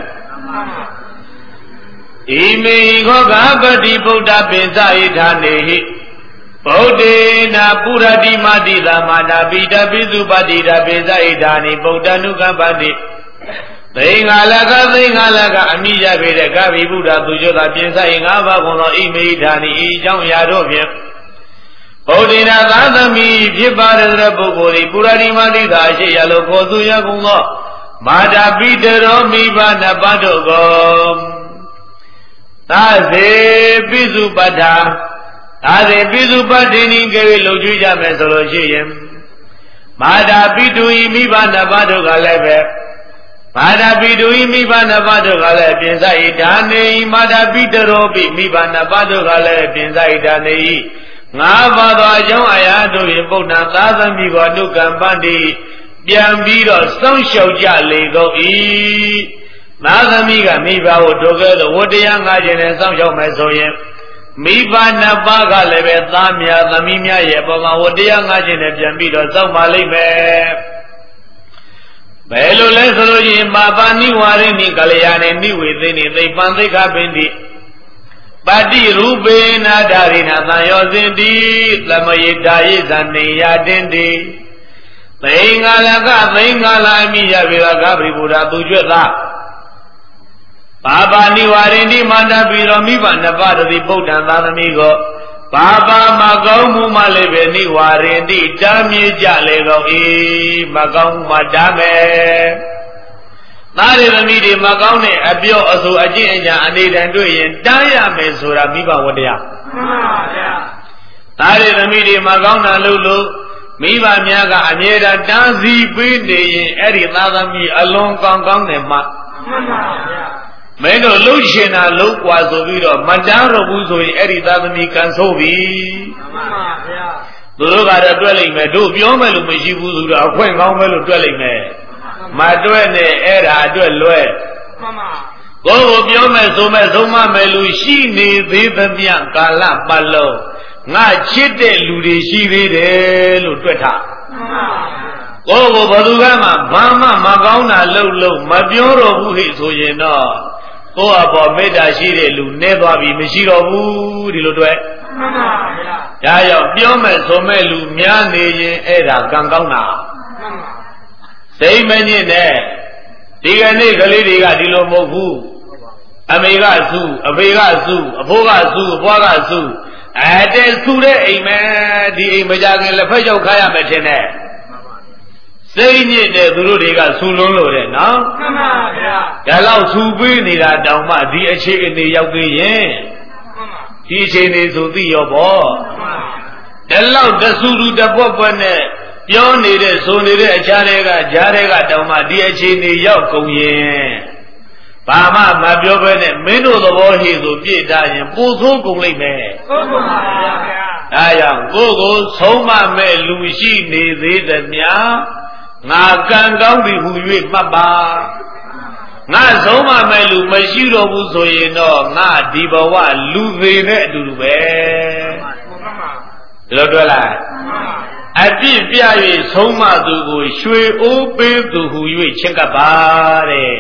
ဣမေခောကပတိဗုဒ္ဓပိစဣဌာနေဟိဗုဒ္ဓေနာပုရတိမတိသာမာတာပိတပိစုပတိတာပိစဣဌာနိဗုဒ္ဓ ानु ကမ္ပတိသိင်္ဂါလကအမိရပေတဲ့ကဗိဗုဒ္ဓသူကျော်သာပြင်ဆိုင်၅ပါးကုန်သောဣမေဌာနိဤအကြောင်းအရာတို့ဖြင့်ဗုဒ္ဓေနာသာသမီဖြစ်ပါတဲ့ပုဂ္ဂိုလ်သည်ပုရတိမတိသာရှိရလို့ခေါ်ဆိုရကုန်သောမာတာပိတရောမိဘနှစ်ပါးတို့ကိုသာစေပိစုပတ္ထာသာစေပိစုပတ္တိနိကေလုံကျွေးကြမယ်ဆိုလို့ရှိရင်မာတာပိတုဤမိဘနှစ်ပါးတို့ကလည်းပဲမာတာပိတုဤမိဘနှစ်ပါးတို့ကလည်းပြင်စာဣဒါနေမာတာပိတရောပိမိဘနှစ်ပါးတို့ကလည်းပြင်စာဣဒါနေငါးပါးသောအကြောင်းအရာတို့ဖြင့်ပုဒ္ဒံသာသမီကိုအနုကမ္ပန္တိပြန်ပြီးတော့စောင့်ရှောက်ကြလေကုန်၏သာသမီကမိဘကိုတို့ကဲ့သို့ဝတ္တရား၅ခြင်းနဲ့စောင့်ရှောက်မယ်ဆိုရင်မိဘနှစ်ပါးကလည်းပဲသားများသမီးများရဲ့အပေါ်မှာဝတ္တရား၅ခြင်းနဲ့ပြန်ပြီးတော့စောင့်ပါလိမ့်မယ်ဘယ်လိုလဲဆိုလို့ရှိရင်မာပါနိဝါရိနိကလျာဏိနိဝေသိနိသိပံသိက္ခပင်တိပတိရူပေနာဓာရိနာသံယောစင်တိသမယေတာယေဇဏေယတင်တိသိင်္ဂါလအမိယပေကဂဗ္ဗိဗုဒ္ဓသူကျွတ်သားဘာပါနိဝါရိတိမန္တပိရောမိဘနှစ်ပါးသည်ဗုဒ္ဓံသာသမီကိုဘာပါမကောင်းမှုမှလည်းပဲနိဝါရိတိတားမြေကြလေကုန်၏မကောင်းမှုမှတားမယ်သားရသမီးတွေမကောင်းတဲ့အပြော့အဆိုအကျင့်အညာအနေတန်တွေ့ရင်တားရမယ်ဆိုတာမိဘဝတ္တရားမှန်ပါဗျာသားရသမီးတွေမကောင်းတာလို့မိဘများကအမြဲတမ်းတားဆီးပေးနေရင်အဲ့ဒီသားသမီးအလွန်ကောင်းကောင်းနဲ့မှမှန်ပါဗျာမင်းတို့လှုပ်ရှင်တာလှုပ်กว่าဆိုပြီးတော့မတားတော့ဘူးဆိုရင်အဲ့ဒီသားသမီးကန်ဆိုးပြီမှန်ပါဗျာသူတို့ကတော့တွက်လိုက်မယ်တို့ပြောမယ်လို့မရှိဘူးဆိုတော့အခွင့်ကောင်းပဲလို့တွက်လိုက်မယ်မတွက်နဲ့အဲ့ဒါအတွက်လွဲမှန်ပါကိုယ်ကိုပြောမယ်ဆိုမယ်ဆုံးမမယ်လို့ရှိနေသေးသမျှကာလပတ်လုံးငါချစ်တဲ့လူတွေရှိသေးတယ်လို့တွက်ထားမှကိုဘသူကမှဘာမှမကောင်းတာလုပ်မပြောတော့ဘူးဟိဆိုရင်တော့ကိုယ့်အပေါ်မေတ္တာရှိတဲ့လူနည်းသွားပြီမရှိတော့ဘူးဒီလိုတွေ့မှန်ပါဗျာဒါရောက်ပြောမဲ့ဆိုမဲ့လူများနေရင်အဲ့ဒါကံကောင်းတာမှန်ပါစိတ်မညစ်နဲ့ဒီကနေ့ကလေးတွေကဒီလိုမဟုတ်ဘူးအမေကစုအဖေကစုအဖိုးကစုအဖွားကစုတဲ့စုတဲ့အိမ်မဲဒီအိမ်မကြခင်လက်ဖက်ရောက်ခါရမယ်ထင်တယ်စိတ်ညစ်တဲ့သူတို့တွေကဆူလွန်းလို့တဲ့နော်မှန်ပါဗျာဒါတော့ဆူပေးနေတာတောင်မှဒီအခြေအနေရောက်သေးရင်မှန်ပါဒီအခြေအနေဆိုသိရောပေါ့မှန်ပါဒါတော့တဆူတူတပွက်ပွက်နဲ့ပြောနေတဲ့ဆိုနေတဲ့အခြားတွေကကြားတွေကတောင်မှဒီအခြေအနေရောက်ကုန်ရင်ဘာမှမပြောဘဲနဲ့မင်းတို့သဘောရှိဆိုပြည့်ထားရင်ပူဆိုးကုန်လိမ့်မယ်ဟုတ်ပါပါဗျာဒါကြောင့်ကိုယ်ကိုဆုံးမမဲ့လူရှိနေသေးသည်များငါကံကောင်းပြီဟူ၍မှတ်ပါငါဆုံးမမဲ့လူမရှိတော့ဘူးဆိုရင်တော့ငါဒီဘဝလူသေးနဲ့အတူတူပဲဒီလိုတွေ့လားအပြစ်ပြ၍ဆုံးမသူကိုရွှေအိုးပေးသူဟူ၍ချင့်ကပ်ပါတဲ့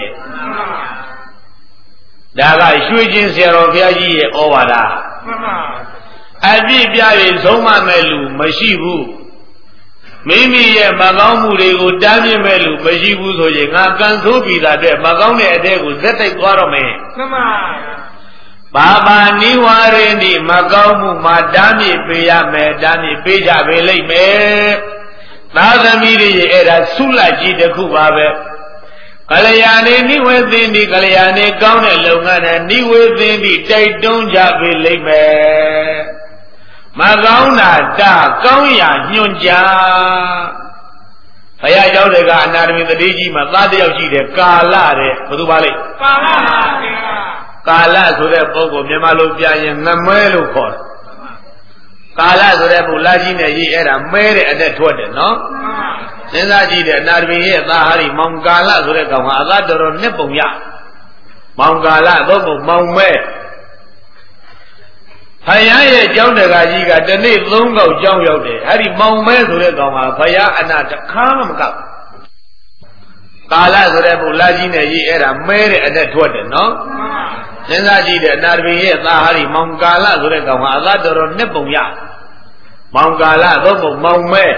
ဒါကရွှေချင်းဆရာတော်ဘုရားကြီးရဲ့ဩဝါဒအပြစ်ပြ၍ဆုံးမမဲ့လူမရှိဘူးမိမိရဲ့မကောင်းမှုတွေကိုတားမြစ်မဲ့လူမရှိဘူးဆိုရင်ငါကံဆိုးပြီးတာတဲ့မကောင်းတဲ့အတဲ့ကိုဇက်တိုက်သွားတော့မယ်မှန်ပါဘာနိဝါရိဏိမကောင်းမှုမှာတားမြစ်ပေးရမယ်တားမြစ်ပေးကြပေလိမ့်မယ်သာသမီတွေရဲ့အဲ့ဒါဆုလတ်ကြီးတစ်ခုပါပဲကလျာဏိနိဝေသင်္တိကလျာဏိကောင်းတဲ့လုပ်ငန်းနဲ့နိဝေသင်္တိတိုက်တွန်းကြပေလိမ့်မယ်မကောင်းတာတာကောင်းရာညွှန်ကြားဘုရားကျောင်းတွေကအနာတမီတတိကြီးမှာသားတယောက်ရှိတယ်ကာလတဲ့ဘယ်သူပါလိမ့်ကာလပါဗျာကာလဆိုတဲ့ပုဂ္ဂိုလ်မြန်မာလိုပြရင်ငမဲလို့ခေါ်တယ်ကာလဆိုတဲ့ပုလာကြီးနဲ့ရေးအဲ့ဒါမဲတဲ့အတက်ထွက်တယ်နော်စဉ်းစားကြည့်တယ်အနာတမီရဲ့သားဟာဒီမောင်ကာလဆိုတဲ့ကောင်ဟာအသာတော်တော်နှစ်ပုံရမောင်ကာလသို့မဟုတ်မောင်မဲဖယားရဲ့ကျောင်းတကာကြီးကတနေ့3ခေါက်ကျောင်းရောက်တယ်အဲ့ဒီမောင်မဲဆိုတဲ့ကောင်ဟာဖယားအနာတခါမှမကောက်ကာလဆိုတဲ့ပုလာကြီးနဲ့ရေးအဲ့ဒါမဲတဲ့အတက်ထွက်တယ်နော်စဉ်းစားကြည့်တယ်အနာတပင်ရဲ့သားဟာဒီမောင်ကာလဆိုတဲ့ကောင်ဟာအသာတော်တော်နှစ်ပုံရမောင်ကာလသို့မဟုတ်မောင်မဲ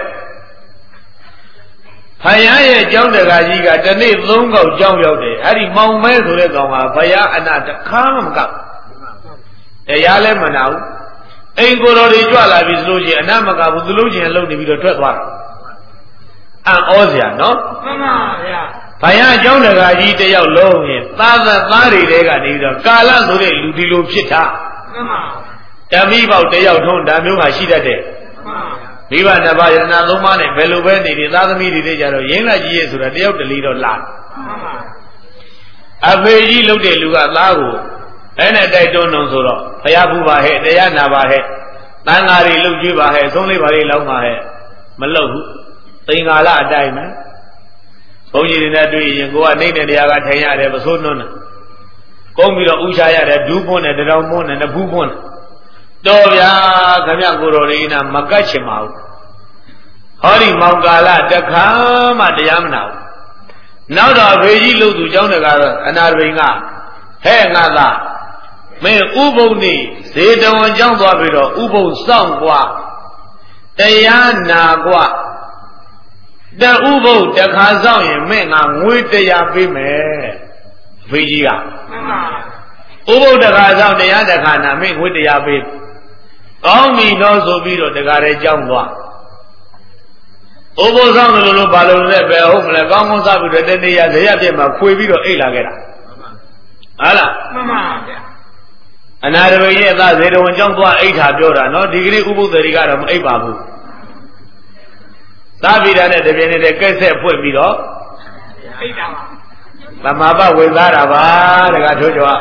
ဖယားရဲ့ကျောင်းတကာကြီးကတနေ့3ခေါက်ကျောင်းရောက်တယ်အဲ့ဒီမောင်မဲဆိုတဲ့ကောင်ဟာဖယားအနာတခါမှမကောက်တရားလည်းမနာဘူးအိမ်ကိုယ်တော်တွေကြွလာပြီဆိုလို့ရှိရင်အနမကဘူးသူလုံးချင်းလှုပ်နေပြီးတော့ထွက်သွားအံ့ဩစရာနော်မှန်ပါဗျာဘုရားအကြောင်းတကာကြီးတယောက်လုံးရင်သားတွေတဲကနေပြီးတော့ကာလဆိုတဲ့လူဒီလိုဖြစ်တာမှန်ပါဓမိပေါက်တယောက်ထုံးဒါမျိုးဟာရှိတတ်တယ်မိဘနှစ်ပါးယန္နာသုံးပါးနဲ့ဘယ်လိုပဲနေနေသားသမီးတွေကြတော့ရင်းလာကြီးရဲ့ဆိုတာတယောက်တလီတော့လာမှန်ပါအဖေကြီးလှုပ်တဲ့လူကသားကိုအဲ့နဲ့တိုက်တွန်းတော့ဆိုတော့ဘုရားဘူးပါဟဲ့တရားနာပါဟဲ့တန်ဃာတွေလှုပ်ကြည့်ပါဟဲ့ဆုံးလေးပါလေးလောက်ပါဟဲ့မလှုပ်ဘူးသင်္ဃာလအတိုင်းပဲဘုန်းကြီးတွေနဲ့တွေ့ရင်ကိုကနေတဲ့တရားကထိုင်ရတယ်မဆိုးနှွန်းတယ်ကုန်းပြီးတော့ဥချရတယ်ဒူးပွန်းတယ်တရောင်ပွန်းတယ်နဖူးပွန်းတယ်တော်ဗျာခမကိုတော်လေးနာမကတ်ချင်ပါဘူးဟောဒီမောင်ကာလတခါမှတရားမနာဘူးနောက်တော့အဖေကြီးလှုပ်သူเจ้าတကတော့အနာရဘိန်ကဟဲ့ငါသားမင်းဥပုံနေဇေတဝန်ကြောင်းသွားပြီးတော့ဥပုံစောင့်กว่าတရားနာกว่าတဥပုံတခါစောင့်ရင်မင်းငါငွေ100ပေးမယ်အဖေကြီးကမှန်ပါဥပုံတခါစောင့်တရားတခါနာမင်းငွေ100ပေးကောင်းပြီတော့ဆိုပြီးတော့တခါတည်းကြောင်းသွားဥပုံစောင့်လို့ဘာလို့လဲပဲဟုတ်မလဲကောင်းကောင်းစားပြီးတော့တနေ့ရဇရပြည့်မှာခွေပြီးတော့အိတ်လာခဲ့တာဟာလားမှန်ပါဗျာအနာရဘိရဲ့အသားဇေတဝန်ကြောင့်သွားအိဋ္ဌာပြောတာနော်ဒီကနေ့ဥပုသ္တရိကတော့မအိပ်ပါဘူးသာပိတာနဲ့တပြင်းနေတဲ့ကဲ့ဆက်ဖွင့်ပြီးတော့အိဋ္ဌာပါသမာပဝင်သားတာပါတကထိုးကြော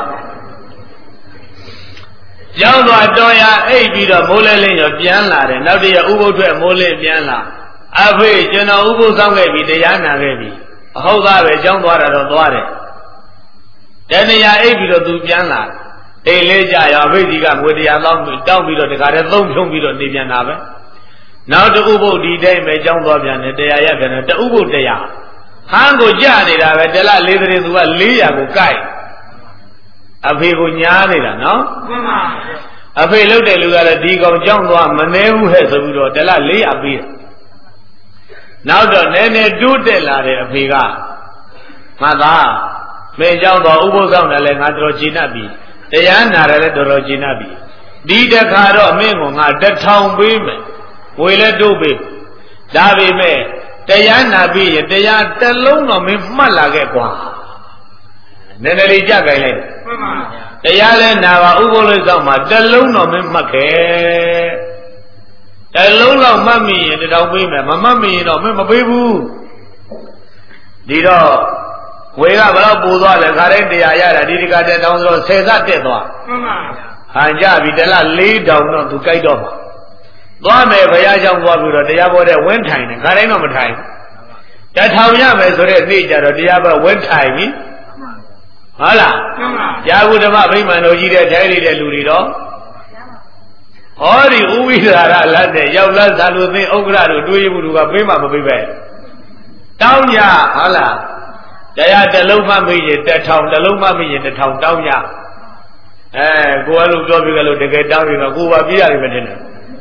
ရောက်သွားတော်ရအိပ်ပြီးတော့မိုးလဲလင်းရောပြန်လာတယ်နောက်တရဥပုသ်ထွက်မိုးလင်းပြန်လာအဖေကျွန်တော်ဥပုသ်ဆောင်ခဲ့ပြီတရားနာခဲ့ပြီအဟုတ်သားပဲကြောင်းသွားတာတော့သွားတယ်တဏှာအိပ်ပြီးတော့သူပြန်လာအိမ်လေးကြရောအဖေကြီးကငွေ100လောက်တောင်းပြီးတော့တခါတည်းသုံးဖြုံးပြီးတော့နေပြန်တာပဲနောက်တဥပုပ်ဒီတိုင်းပဲကြောင်းသွားပြန်တယ်တရားရပြန်တယ်တဥပုပ်တရားဟန်းကိုကြနေတာပဲတလလေးတဲ့သူက400ကိုကိုက်အဖေကိုညားနေတာနော်မှန်ပါအဖေလှုပ်တဲ့လူကလည်းဒီကောင်ကြောင်းသွားမနှဲဘူးဟဲ့ဆိုပြီးတော့တလ400ပေးတယ်နောက်တော့နည်းနည်းတိုးတက်လာတဲ့အဖေကငါသားမင်းကြောင်းသွားဥပုပ်ဆောင်တယ်လည်းငါတော်ကျင်납ပြီတရားနာတယ်လည်းတော်ကျင်납ပြီဒီတခါတော့မင်းကငါ1000ပေးမယ်ငွေလည်းတိုးပေးဒါပေမဲ့တရားနာပြီးရင်တရားတစ်လုံးတော့မင်းမှတ်လာခဲ့ကွာနည်းနည်းလေးကြကြိုင်လိုက်မှန်ပါဗျာတရားလဲနာပါဥပုပ်လို့ဆောင်မှာတစ်လုံးတော့မင်းမှတ်ခဲ့တစ်လုံးတော့မှတ်မိရင်1000ပေးမယ်မမှတ်မိရင်တော့မင်းမပေးဘူးဒီတော့ဝေကဘယ်တော့ပူသွားလဲခါတိုင်းတရားရတာဒီတကတဲ့တောင်းဆိုတော့10စတက်သွားမှန်ပါဗျာဟန်ကြပြီတလား4000တော့သူကြိုက်တော့မှာသွားမယ်ဘုရားကြောင့်သွားပြီးတော့တရားပေါ်တဲ့ဝင်းထိုင်တယ်ခါတိုင်းတော့မထိုင်1000ရမယ်ဆိုတဲ့နေ့ကျတော့တရားပေါ်ဝင်းထိုင်ပြီဟုတ်လားရာဟုဓမ္မဗိမာန်တော်ကြီးတဲ့ထိုင်နေတဲ့လူတွေတော့ဟောဒီဥဝိဒါရလတ်တဲ့ရောက်လတ်သာလူသိဥက္ကရတို့တွေးမှုတို့ကပေးမှမပေးပဲတောင်းကြဟုတ်လားတရားတစ်လုံးမှမေးရင်1000တစ်လုံးမှမေးရင်1000တောင်းကြကိုယ်ကလို့ပြောပြီးကြလို့တကယ်တောင်းပြီးတော့ကိုယ်ပါပြရတယ်မထင်နဲ့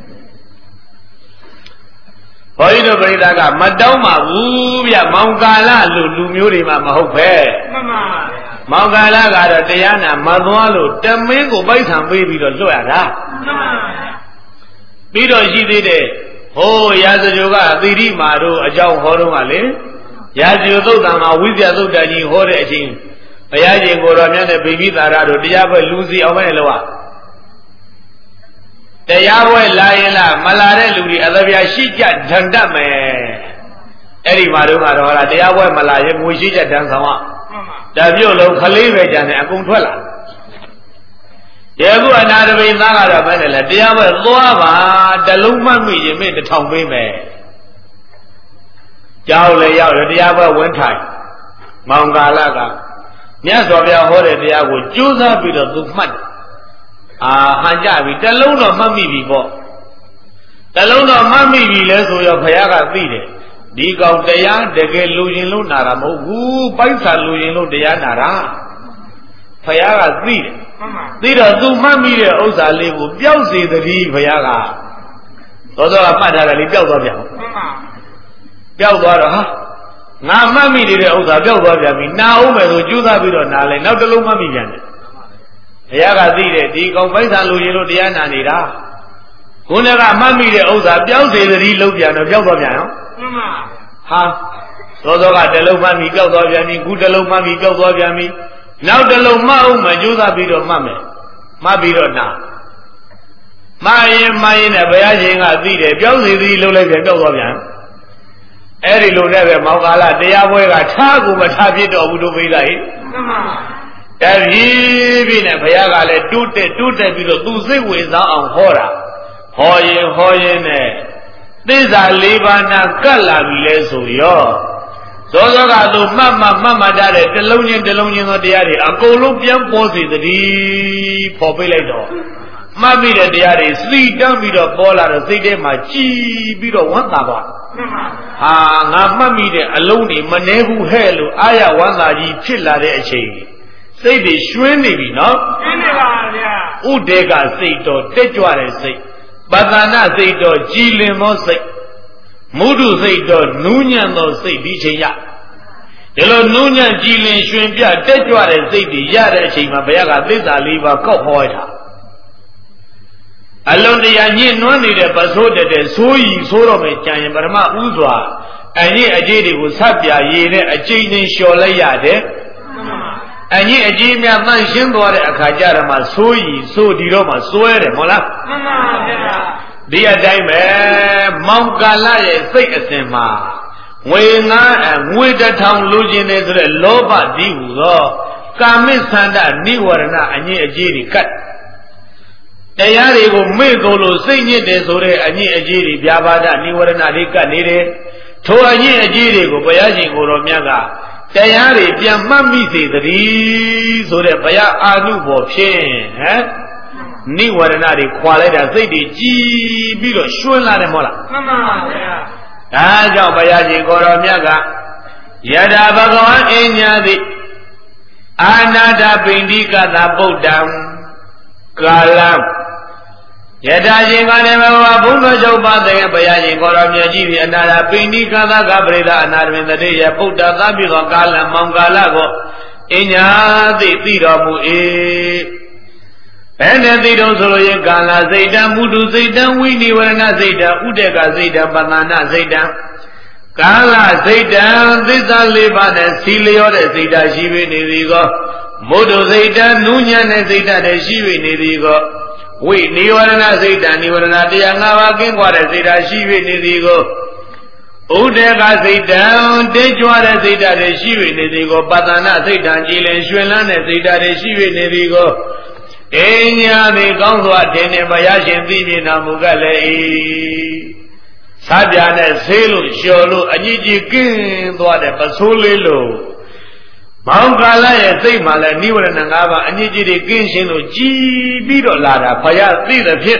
ဘုန်းကြီးတို့ပြိဿကမတောင်းပါဘူးဗျမောင်ကာလလို့လူမျိုးတွေမှမဟုတ်ပဲမှန်ပါဗျာမောင်ကာလကတော့တရားနာမသွားလို့တမင်းကိုပိုက်ဆံပေးပြီးတော့လွှတ်ရတာမှန်ပါဗျာပြီးတော့ရှိသေးတယ်ဟိုရာဇဂိုကအသီရိမာတို့အကြောင်းဟောတော့ကလေရာဇဂိုသုတ်တံမှာဝိဇ္ဇာသုတ်တန်ကြီးဟောတဲ့အချိန်ဘုရားရှင်ကိုတော်မြတ်နဲ့ဗိမိသာရတို့တရားပွဲလူစီအောင်ပဲလို့တရားပွဲလာရင်လားမလာတဲ့လူတွေအသဗျာရှိကြဒဏ်တတ်မယ်အဲ့ဒီမှာတော့ကတော့ဟာတရားပွဲမလာရင်ငွေရှိကြဒဏ်ဆောင်อ่ะတပြုတ်လုံးခလေးပဲကြတယ်အကုန်ထွက်လာဒီခုအနာတပိသားကတော့ဘယ်နဲ့လဲတရားပွဲသွားပါတလုံးမှတ်မိရင်မင်း1000ပေးမယ်ကြောက်လေရောက်တယ်တရားပွဲဝင်ထိုင်မောင်ကာလကမြတ်စွာဘုရားဟောတဲ့တရားကိုကြိုးစားပြီးတော့သူမှတ်ဟန်ကြပြီတလုံးတော့မှတ်မိပြီပေါ့တလုံးတော့မှတ်မိပြီလဲဆိုရောဘုရားကသိတယ်ဒီကောင်တရားတကယ်လူရင်လို့နာတာမဟုတ်ဘူးပိုက်ဆံလူရင်လို့တရားနာတာဘုရားကသိတယ်သိတော့သူမှတ်မိတဲ့ဥစ္စာလေးကိုပျောက်စေတည်းဘုရားကသောသောကမှတ်ထားတယ်လေပျောက်သွားပြန်ပျောက်သွားတော့ဟာငါမှတ်မိနေတဲ့ဥစ္စာပျောက်သွားပြန်ပြီနာအောင်မယ်ဆိုကြိုးစားပြီးတော့နာလဲနောက်တစ်လုံးမှတ်မိပြန်တယ်ဘုရားကသိတယ်ဒီကောင်ပိုက်ဆံလူရင်လို့တရားနာနေတာခုနကမှတ်မိတဲ့ဥစ္စာပျောက်စေတည်းလုံးပြန်တော့ပျောက်သွားပြန်ရောမှန်ပါဟာသောသောကတစ်လုံးမှတ်မိပျောက်သွားပြန်ပြီခုတစ်လုံးမှတ်မိပျောက်သွားပြန်ပြီနောက်တစ်လုံးမှတ်အောင်မယ်ကြိုးစားပြီးတော့မှတ်မယ်မှတ်ပြီးတော့နာမှတ်ရင်နဲ့ဘုရားရှင်ကသိတယ်ပျောက်စေတည်းလုံးလိုက်ပြန်ပျောက်သွားပြန်အဲ့ဒီလိုနဲ့ပဲမောင်ကာလတရားပွဲကထားကိုမထားဖြစ်တော့ဘူးတို့မေးလိုက်မှန်ပါတပည့်ပြီနဲ့ဘုရားကလည်းတိုးတက်ပြီးတော့သူစိတ်ဝင်စားအောင်ဟောတာဟောရင်နဲ့သစ္စာ၄ပါးနာကတ်လာပြီလဲဆိုရောဇောဇောကသူမှတ်တာတဲ့တစ်လုံးချင်းသောတရားတွေအကုန်လုံးပြန်ပေါ်စေတည်းပေါ်ပေးလိုက်တော့မှတ်ပြီးတဲ့တရားတွေစီတန်းပြီးတော့ပေါ်လာတော့စိတ်ထဲမှာကြည်ပြီးတော့ဝမ်းသာသွားဟာငါမှတ်မိတဲ့အလုံးတွေမနှဲဘူးဟဲ့လို့အာရဝမ်းသာကြီးဖြစ်လာတဲ့အချိန်စိတ်တွေရွှင်းနေပြီနော်ရွှင်းနေပါဗျာဥဒေကစိတ်တော်တက်ကြွတဲ့စိတ်ပသနာစိတ်တော်ကြည်လင်သောစိတ်မုဒုစိတ်တော်နူးညံ့သောစိတ်ဒီချိန်ရဒီလိုနူးညံ့ကြည်လင်ရွှင်ပြတက်ကြွတဲ့စိတ်တွေရတဲ့အချိန်မှာဘုရားကသစ္စာ၄ပါးကောက်ဟောတာအလုံးတရားညှဉ်းနှွမ်းနေတဲ့ပစိုးတဲ့ဆိုးရီဆိုးတော့မယ်ကြံရင်ပရမဥစွာအညစ်အကြေးတွေကိုဆက်ပြရည်နဲ့အကျဉ်းချင်းလျှော်လိုက်ရတယ်အညစ်အကြေးများမှန်ရှင်းသွားတဲ့အခါကျတော့မှဆိုးရီဆိုးဒီတော့မှစွဲတယ်မဟုတ်လားမှန်ပါဗျာဒီအတိုင်းပဲမောင်ကာလရဲ့စိတ်အစဉ်မှာငွေ1000လူကျင်တယ်ဆိုတဲ့လောဘဒီဟူသောကာမိသန္တနိဝရဏအညစ်အကြေးတွေကတ်တရားတွေကိုမေ့ကုန်လို့စိတ်ညစ်တယ်ဆိုတဲ့အညစ်အကြေးတွေဗျာပါဒနိဝရဏတွေကတ်နေတယ်ထိုအညစ်အကြေးတွေကိုဘုရားရှင်ကိုယ်တော်မြတ်ကတရားတွေပြန်မှတ်မိစေတည်းဆိုတဲ့ဘုရားအာနုဘောဖြင့်နိဝရဏတွေခွာလိုက်တာစိတ်တွေကြီးပြီးတော့ရွှင်လာတယ်မဟုတ်လားမှန်ပါဗျာဒါကြောင့်ဘုရားရှင်ကိုရောမြတ်ကယထာဘဂဝံအညာတိအာနာတပိန္ဒိကသဗုဒ္ဓံကာလံယထာရှင်ကလည်းဘုရားဘုန်းတော်ချုပ်ပါတဲ့ဘုရားရှင်ကိုရောမြတ်ကြီးဒီအနာတပိန္ဒိကသကပရိဒအနာတပင်တရေယဗုဒ္ဓသပြည့်သောကာလမောင်ကာလကိုအညာတိသိတော်မူ၏ဘယ်နဲ့သိတော်ဆိုလို့ရင်ကာလစိတ်တံမုဒုစိတ်တံဝိနိဝရဏစိတ်တံဥဒေကစိတ်တံပသနာစိတ်တံကာလစိတ်တံသစ္စာ၄ပါးနဲ့စီလျောတဲ့စိတ်ဓာတ်ရှိပေနေသည်ကောမုဒုစိတ်တံနုညံ့တဲ့စိတ်ဓာတ်နဲ့ရှိပေနေသည်ကောဝိနိဝရဏစိတ်တံနိဝရဏတရား၅ပါးကင်းကွာတဲ့စိတ်ဓာတ်ရှိပေနေသည်ကောဥဒေကစိတ်တံတေကြွားတဲ့စိတ်ဓာတ်တွေရှိပေနေသည်ကောပသနာစိတ်တံကြည်လင်ရွှင်လန်းတဲ့စိတ်ဓာတ်တွေရှိပေနေသည်ကောအညာမေကောင်းစွာထင်နေဘုရားရှင်သိမြင်တော်မူကလည်းဤသာပြာနဲ့ဆေးလို့လျှော်လို့အညစ်အကြေးကင်းသွားတဲ့ပစိုးလေးလို့မောင်ကာလရဲ့စိတ်မှလည်းနိဝရဏ၅ပါးအညစ်အကြေးတွေကင်းရှင်းလို့ကြည်ပြီးတော့လာတာဘုရားသိတဲ့ဖြစ်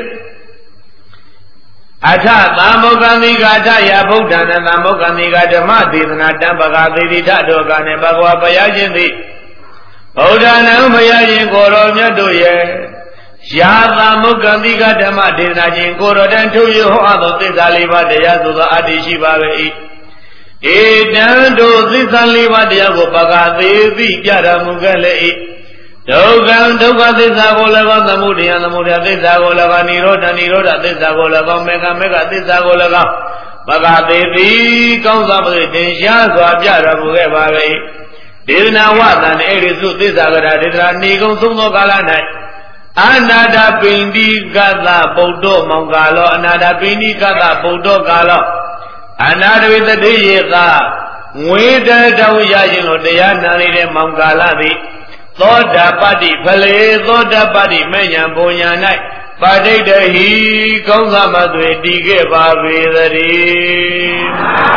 အထသာမောကံတိကာထယဗုဒ္ဓနာသာမောကံတိကာဓမ္မဒေသနာတံပကာသေတိထတော်ကနဲ့ဘဂဝါဘုရားရှင်သည်ဗုဒ္ဓနာဘုရားရှင်ကိုရောမြတ်တို့ရဲ့ယာသာမုက္ကံတိကဓမ္မဒေသနာချင်းကိုရောတန်ထုတ်ရဟောအပ်သောသစ္စာ၄ပါးတရားသို့သောအတ္တိရှိပါ၏ဧတံတို့သစ္စာ၄ပါးတရားကိုပကာသေးသိကြတော်မူခဲ့လေ၏ဒုက္ခံဒုက္ခသစ္စာကိုလည်းကောသမုဒယသမုဒယသစ္စာကိုလည်းကောနိရောဓနိရောဓသစ္စာကိုလည်းကောမေဃမေဃသစ္စာကိုလည်းကောပကာသေးသိကောင်းစွာပရိသင်ရှားစွာပြတော်မူခဲ့ပါ၏ဒေသနာဝတန်အေရိစုသစ္စာကရာဒေသနာနေကုန်သုံးသောကာလ၌အနာတပိန္ဒိကသဗုဒ္ဓမောင်ကာလောအနာတပိန္ဒိကသဗုဒ္ဓကာလောအနာတဝိတတိယေသငွေတတောင်ရခြင်းလို့တရားနာနေတဲ့မောင်ကာလသည်သောတာပတ္တိဖလေသောတာပတ္တိမေညာဘုံညာ၌ပါဋိတ္တဟိကောင်းစွာမသွေတည်ခဲ့ပါပေသတည်း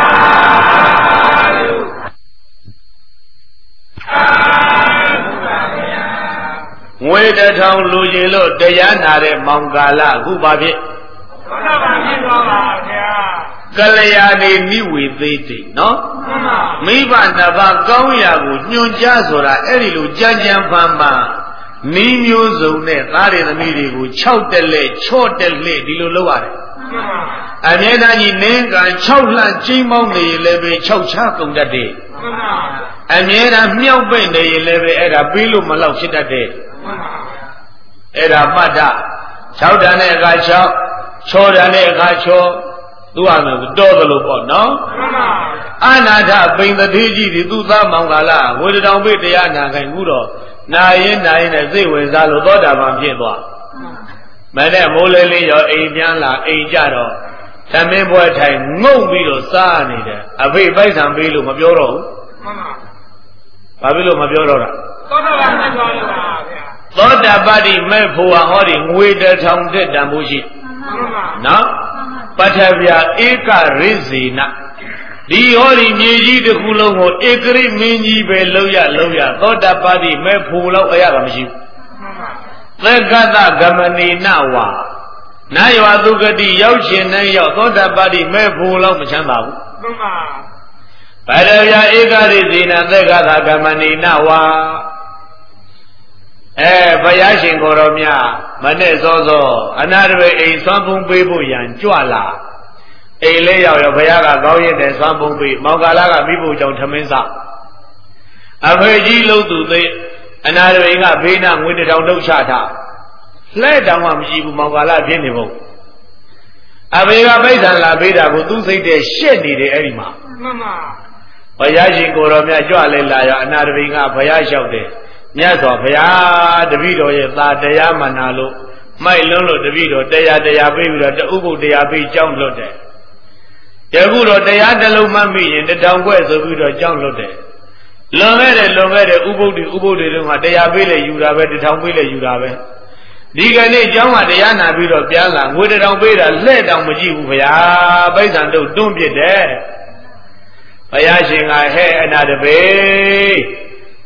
ငွေတထောင်လူကျင်လို့တရားနာတဲ့မောင်ကာလအခုပါဖြစ်သောတာပန်ဖြစ်သွားပါဗျာကလျာဏီမိဝေသေးတိနော်မိဘနှစ်ပါးကောင်းရာကိုညွှန်ကြားဆိုတာအဲ့ဒီလိုကြမ်းကြမ်းပန်းပန်းနီးမျိုးစုံနဲ့သားရသမီးတွေကို6တက်လက်ချော့တက်လက်ဒီလိုလုပ်ရတယ်အမြဲတမ်းကြီးနင်းကန်6လှကျင်းမောင်းနေရင်လည်းပဲ6ချကုန်တတ်တယ်အမြဲတမ်းမြောက်ပိတ်နေရင်လည်းပဲအဲ့ဒါပြီးလို့မလောက်ဖြစ်တတ်တယ်အဲ့ဒါမှတ်တာ6တန်နဲ့အခါ6 6တန်နဲ့အခါ6သူ့ဟာမျိုးတော်သလိုပေါ့နော်အနာထပိန်တတိကြီးဒီသူ့သားမောင်ကာလဝေဒတောင်ပိတရားနာခိုင်ခုတော့နာရင်နဲ့စိတ်ဝင်စားလို့သောတာပန်ဖြစ်သွားမနဲ့မိုးလေးလေးရောအိမ်ပြန်လာအိမ်ကြတော့သမင်းပွဲထိုင်ငုံပြီးတော့စားနေတယ်အဖေပိုက်ဆံပေးလို့မပြောတော့ဘူးဘာဖြစ်လို့မပြောတော့တာသောတာပန်ဖြစ်သွားလို့ပါဗျာသောတာပတ္တိမဲ့ဖို့ဟောဒီငွေတထောင်တက်တန်ဖို့ရှိနော်ပထဗျာဧကရိဇေနဒီဟောဒီမြေကြီးတစ်ခုလုံးကိုဧကရိမင်းကြီးပဲလုံးရသောတာပတ္တိမဲ့ဖို့လောက်အရတာမရှိဘူးသက္ကတဂမနေနဝါနာယဝသုဂတိရောက်ရှင်နဲ့ရောက်သောတာပတ္တိမဲ့ဖို့လောက်မချမ်းသာဘူးမှန်ပါပထဗျာဧကရိဇေနသက္ကတဂမနေနဝါဘုရားရှင်ကိုတော်မြတ်မနဲ့စောစောအနာတပိအိမ်သွမ်းပုံပေးဖို့ရန်ကြွလာအိမ်လေးရောက်ရောဘုရားကကောင်းရတဲ့သွမ်းပုံပေးမောင်ကာလကမိဖို့ကြောင့်ထမင်းစားအဖေကြီးလုံးသူသိအနာတပိကဘေးနာငွေတထောင်ထုတ်ချထားလှဲ့တောင်မှမရှိဘူးမောင်ကာလဖြစ်နေဖို့အဖေကပိဋကလာပေးတာကိုသူ့စိတ်ထဲရှက်နေတယ်အဲ့ဒီမှာမှန်ပါဘုရားရှင်ကိုတော်မြတ်ကြွလဲလာရောအနာတပိကဘုရားလျှောက်တယ်မြတ်စွာဘုရားတပည့်တော်ရဲ့သာတရားမှန်နာလို့မိုက်လွန်းလို့တပည့်တော်တရားပေးပြီးတော့တဥပုပ်တရားပေးကြောင်းလွတ်တယ်။ယခုတော့တရားတစ်လုံးမှမိရင်1000ခွဲဆိုပြီးတော့ကြောင်းလွတ်တယ်။လွန်ခဲ့တဲ့ဥပုပ်တွေတုန်းကတရားပေးလေယူတာပဲ1000ပေးလေယူတာပဲ။ဒီကနေ့ကျောင်းကတရားနာပြီးတော့ပြန်လာငွေ1000ပေးတာလှဲ့တောင်မကြည့်ဘူးဗျာ။ပိဿံတို့တွန်းပြစ်တယ်။ဘုရားရှင်ကဟဲ့အနာတပေ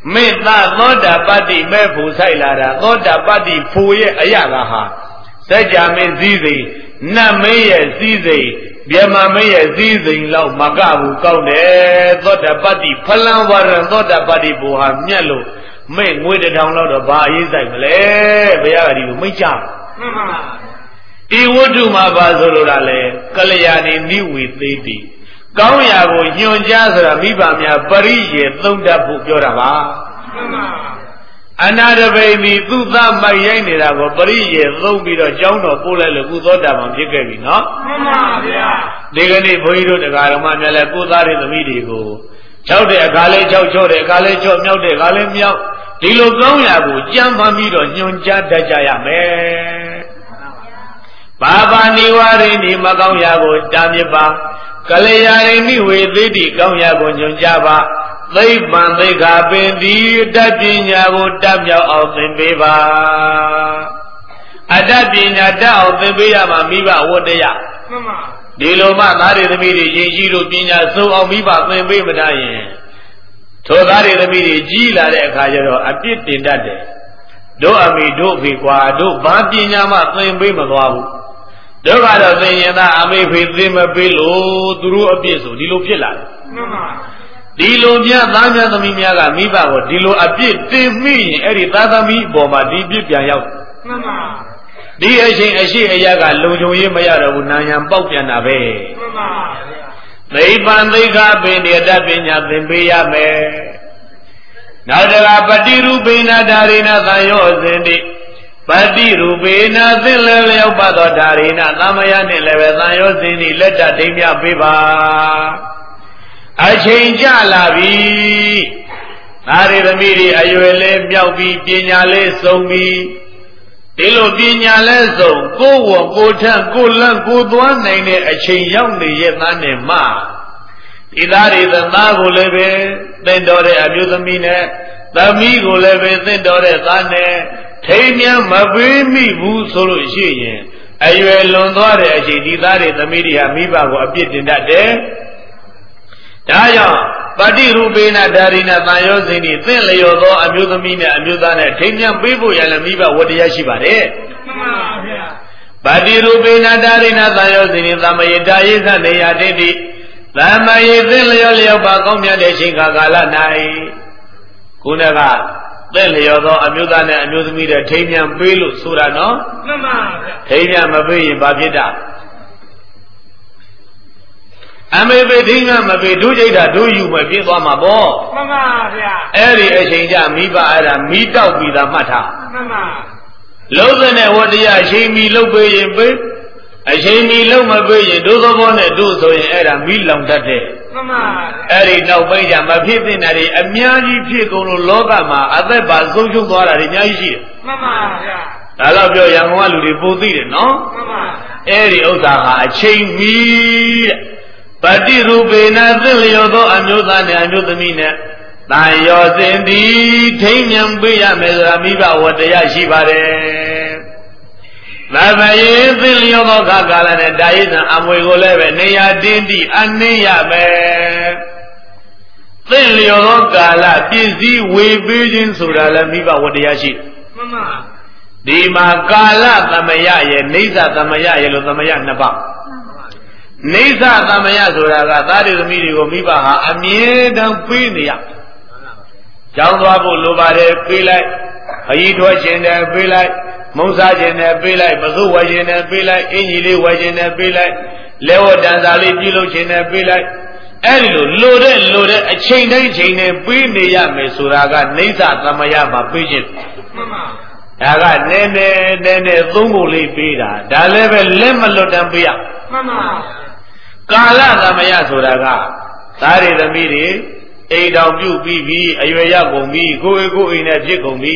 မေတ္တာသောတာပတ္တိမဲ့ဖူဆိုင်လာတာသောတာပတ္တိဖူရဲ့အရာကဟာစัจ जा မင်းစည်းစိမ်နတ်မင်းရဲ့စည်းစိမ်ဗျမမင်းရဲ့စည်းစိမ်လောက်မကဘူးကောင်းတယ်သောတာပတ္တိဖလံဝရံသောတာပတ္တိဘူဟာမြတ်လို့မေငွေတစ်ထောင်လောက်တော့ဘာအရေးဆိုင်မလဲဘုရားကဒီလိုမိတ်ကြမှန်ပါဤဝတ္ထုမှာပါဆိုလိုတာလေကလျာဏီနိဝေသေးတိကောင်းရာကိုညွှန်ကြားဆိုတာမိဘများပရိယေသုံးတတ်ဖို့ပြောတာပါမှန်ပါအနာတပိမိသူသမိုက်ရိုက်နေတာကိုပရိယေသုံးပြီးတော့ကျောင်းတော်ပို့လိုက်လို့ကုသောတာပန်ဖြစ်ခဲ့ပြီနော်မှန်ပါဗျာဒီကနေ့ဘုန်းကြီးတို့တရားတော်မှာများလဲကိုသားတဲ့သမီးတွေကို၆တဲ့အခါလဲ၆ချော့တဲ့အခါလဲချော့မြောက်တဲ့အခါလဲမြောက်ဒီလိုကောင်းရာကိုကြံဖန်ပြီးတော့ညွှန်ကြားတတ်ကြရမယ်ဘာဘာနိဝရိဏီမကောင်းရာကိုတာမြစ်ပါကလျာဏိနိဝေသိတိကောင်းရာကိုညွှန်ကြားပါသိပ္ပံသိက္ခာပင်သည်တတ်ပညာကိုတတ်မြောက်အောင်သင်ပေးပါအတတ်ပညာတတ်အောင်သင်ပေးရမှာမိဘဝတ္တရားမှန်ပါဒီလိုမှသားတွေသမီးတွေယဉ်ရှိလို့ပညာစုံအောင်မိဘသင်ပေးမတတ်ရင်ထိုသားတွေသမီးတွေကြီးလာတဲ့အခါကျတော့အပြစ်တင်တတ်တယ်တို့အမိတို့ဖေကွာတို့ဘာပညာမှသင်ပေးမသွားဘူးတို့ကတော့သင်ရင်သားအမေဖေသင်မပေးလို့သူတို့အပြစ်ဆိုဒီလိုဖြစ်လာတယ်မှန်ပါဒီလိုများသားများသမီးများကမိဘကိုဒီလိုအပြစ်တင်မိရင်အဲ့ဒီသားသမီးအပေါ်မှာဒီပြစ်ပြန်ရောက်မှန်ပါဒီအချိန်အရှိအရာကလုံခြုံရေးမရတော့ဘူးနာယံပေါက်ပြန်တာပဲမှန်ပါသိပ္ပံသိက္ခာပင်တတ်ပညာသင်ပေးရမယ်နောက်တကပတိရူပိဏဓာရိဏသံယောဇင်တိပတိရူပိဏသင်လည်းလျောက်ပါသောဓာရိဏသမယနှင့်လည်းပဲသံယောဇင်တိလက်တဒိမ့်မြပေးပါအချိန်ကြလာပြီဒါရီသမီးတွေအရွယ်လေးမြောက်ပြီးပညာလေးစုံပြီးဒီလိုပညာလေးစုံကိုယ်ဝကိုထက်ကိုလန့်ကိုသွားနိုင်တဲ့အချိန်ရောက်နေရဲ့သားနဲ့မှဒီသားတွေသားကိုလည်းပဲသင်တော်တဲ့အမျိုးသမီးနဲ့သမီးကိုလည်းပဲသင်တော်တဲ့သားနဲ့ထိမ်းမြမပေးမိဘူးဆိုလို့ရှိရင်အရွယ်လွန်သွားတဲ့အချိန်ဒီသားတွေသမီးတွေဟာမိဘကိုအပြစ်တင်တတ်တယ်ဒါကြောင့်ပတိရူပေနဓာရိဏသံယောဇိနိသင်လျော်သောအမျိုးသမီးနဲ့အမျိုးသားနဲ့ထိမ်းမြပေးဖို့ရလည်းမိဘဝတ္တရားရှိပါတယ်မှန်ပါဗျာပတိရူပေနဓာရိဏသံယောဇိနိသမယေတာယေသနေယတိတိသမယေသင်လျော်လျော်ပါကောင်းမြတ်တဲ့ချိန်ကာလ၌ခုနကသင်လျော်သောအမျိုးသားနဲ့အမျိုးသမီးနဲ့ထိမ်းမြပေးလို့ဆိုတာနော်မှန်ပါဗျာထိမ်းမြမပေးရင်ဘာဖြစ်တာအမေပေထိငါမပေဒုစိတ်တာဒုယူမပြင်းသွားမှာပေါ့မှန်ပါဗျာအဲ့ဒီအချိန်ကျမိဘအဲ့ဒါမိတောက်ပြီးသားမှတ်ထားမှန်ပါလုံးစနဲ့ဝတ္တရားအချိန်မီလုတ်ပေးရင်ပေးအချိန်မီလုတ်မပေးရင်ဒုသဘောနဲ့ဒုဆိုရင်အဲ့ဒါမိလောင်တတ်တယ်မှန်ပါအဲ့ဒီနောက်ပိုင်းကျမဖြစ်သင့်တာတွေအများကြီးဖြစ်ကုန်လို့လောကမှာအသက်ပါဆုံးရှုံးသွားတာတွေအများကြီးရှိတယ်မှန်ပါဗျာဒါတော့ပြောရန်ကုန်ကလူတွေပုံသိတယ်နော်မှန်ပါအဲ့ဒီဥစ္စာဟာအချိန်မီတဲ့ပတိရူပေနသင်လျော်သောအမျိုးသားနဲ့အမျိုးသမီးနဲ့တန်ရောစင်သည်ထိမ့်မြန်ပေးရမယ်ဆိုတာမိဘဝတ္တရားရှိပါတယ်။သမယေသင်လျော်သောကာလနဲ့တာယိသံအမွေကိုလည်းပဲနေရာတင်းတိအနှင်းရမယ်။သင်လျော်သောကာလပစ္စည်းဝေပေးခြင်းဆိုတာလည်းမိဘဝတ္တရားရှိတယ်။မှန်ပါ။ဒီမှာကာလသမယရဲ့နေသသမယရဲ့လို့သမယနှစ်ပါးနေသသမယဆိုတာကသားတွေသမီးတွေကိုမိဘဟာအမြဲတမ်းပေးနေရကျောင်းသွားဖို့လိုပါတယ်ပေးလိုက်အကြီးထွက်ခြင်းတယ်ပေးလိုက်မုံစားခြင်းတယ်ပေးလိုက်ပစုဝယ်ခြင်းတယ်ပေးလိုက်အင်ကြီးလေးဝယ်ခြင်းတယ်ပေးလိုက်လဲဝတန်စာလေးပြုလုပ်ခြင်းတယ်ပေးလိုက်အဲ့ဒီလိုတဲ့အချိန်တိုင်းချိန်နဲ့ပေးနေရမယ်ဆိုတာကနေသသမယမှာပေးခြင်းမှန်ပါဒါကနည်းနည်းသုံးဖို့လေးပေးတာဒါလည်းပဲလက်မလွတ်တမ်းပေးရမှန်ပါကာလသမယဆိုတာကသားတွေသမီးတွေအိမ်တော်ပြုပြီးပြီအရွယ်ရောက်ကုန်ပြီကိုယ်အိမ်နဲ့ဖြစ်ကုန်ပြီ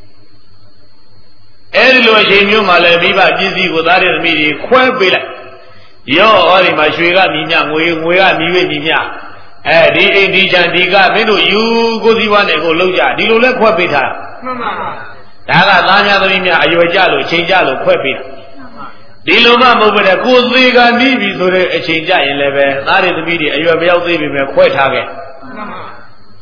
အဲဒီလိုအချိန်မျိုးမှလည်းမိဘပစ္စည်းကိုသားတွေသမီးတွေခွဲပေးလိုက်ရောဟောဒီမှာရွှေကမြည်မြငွေကမြည်ဝေမြည်မြအဲဒီအိမ်ဒီချံဒီကမင်းတို့ယူကိုစည်းဝါးနဲ့ကိုလုံးကြဒီလိုလဲခွဲပေးထားမှန်ပါဒါကသားများသမီးများအရွယ်ကြလို့အချိန်ကြလို့ခွဲပေးတာဒီလိုမှမဟုတ်ပဲကိုယ်သေးကနီးပြီဆိုတဲ့အချိန်ကြရင်လည်းပဲသားတွေသမီးတွေအရွယ်မရောက်သေးပြီပဲခွဲထားခဲ့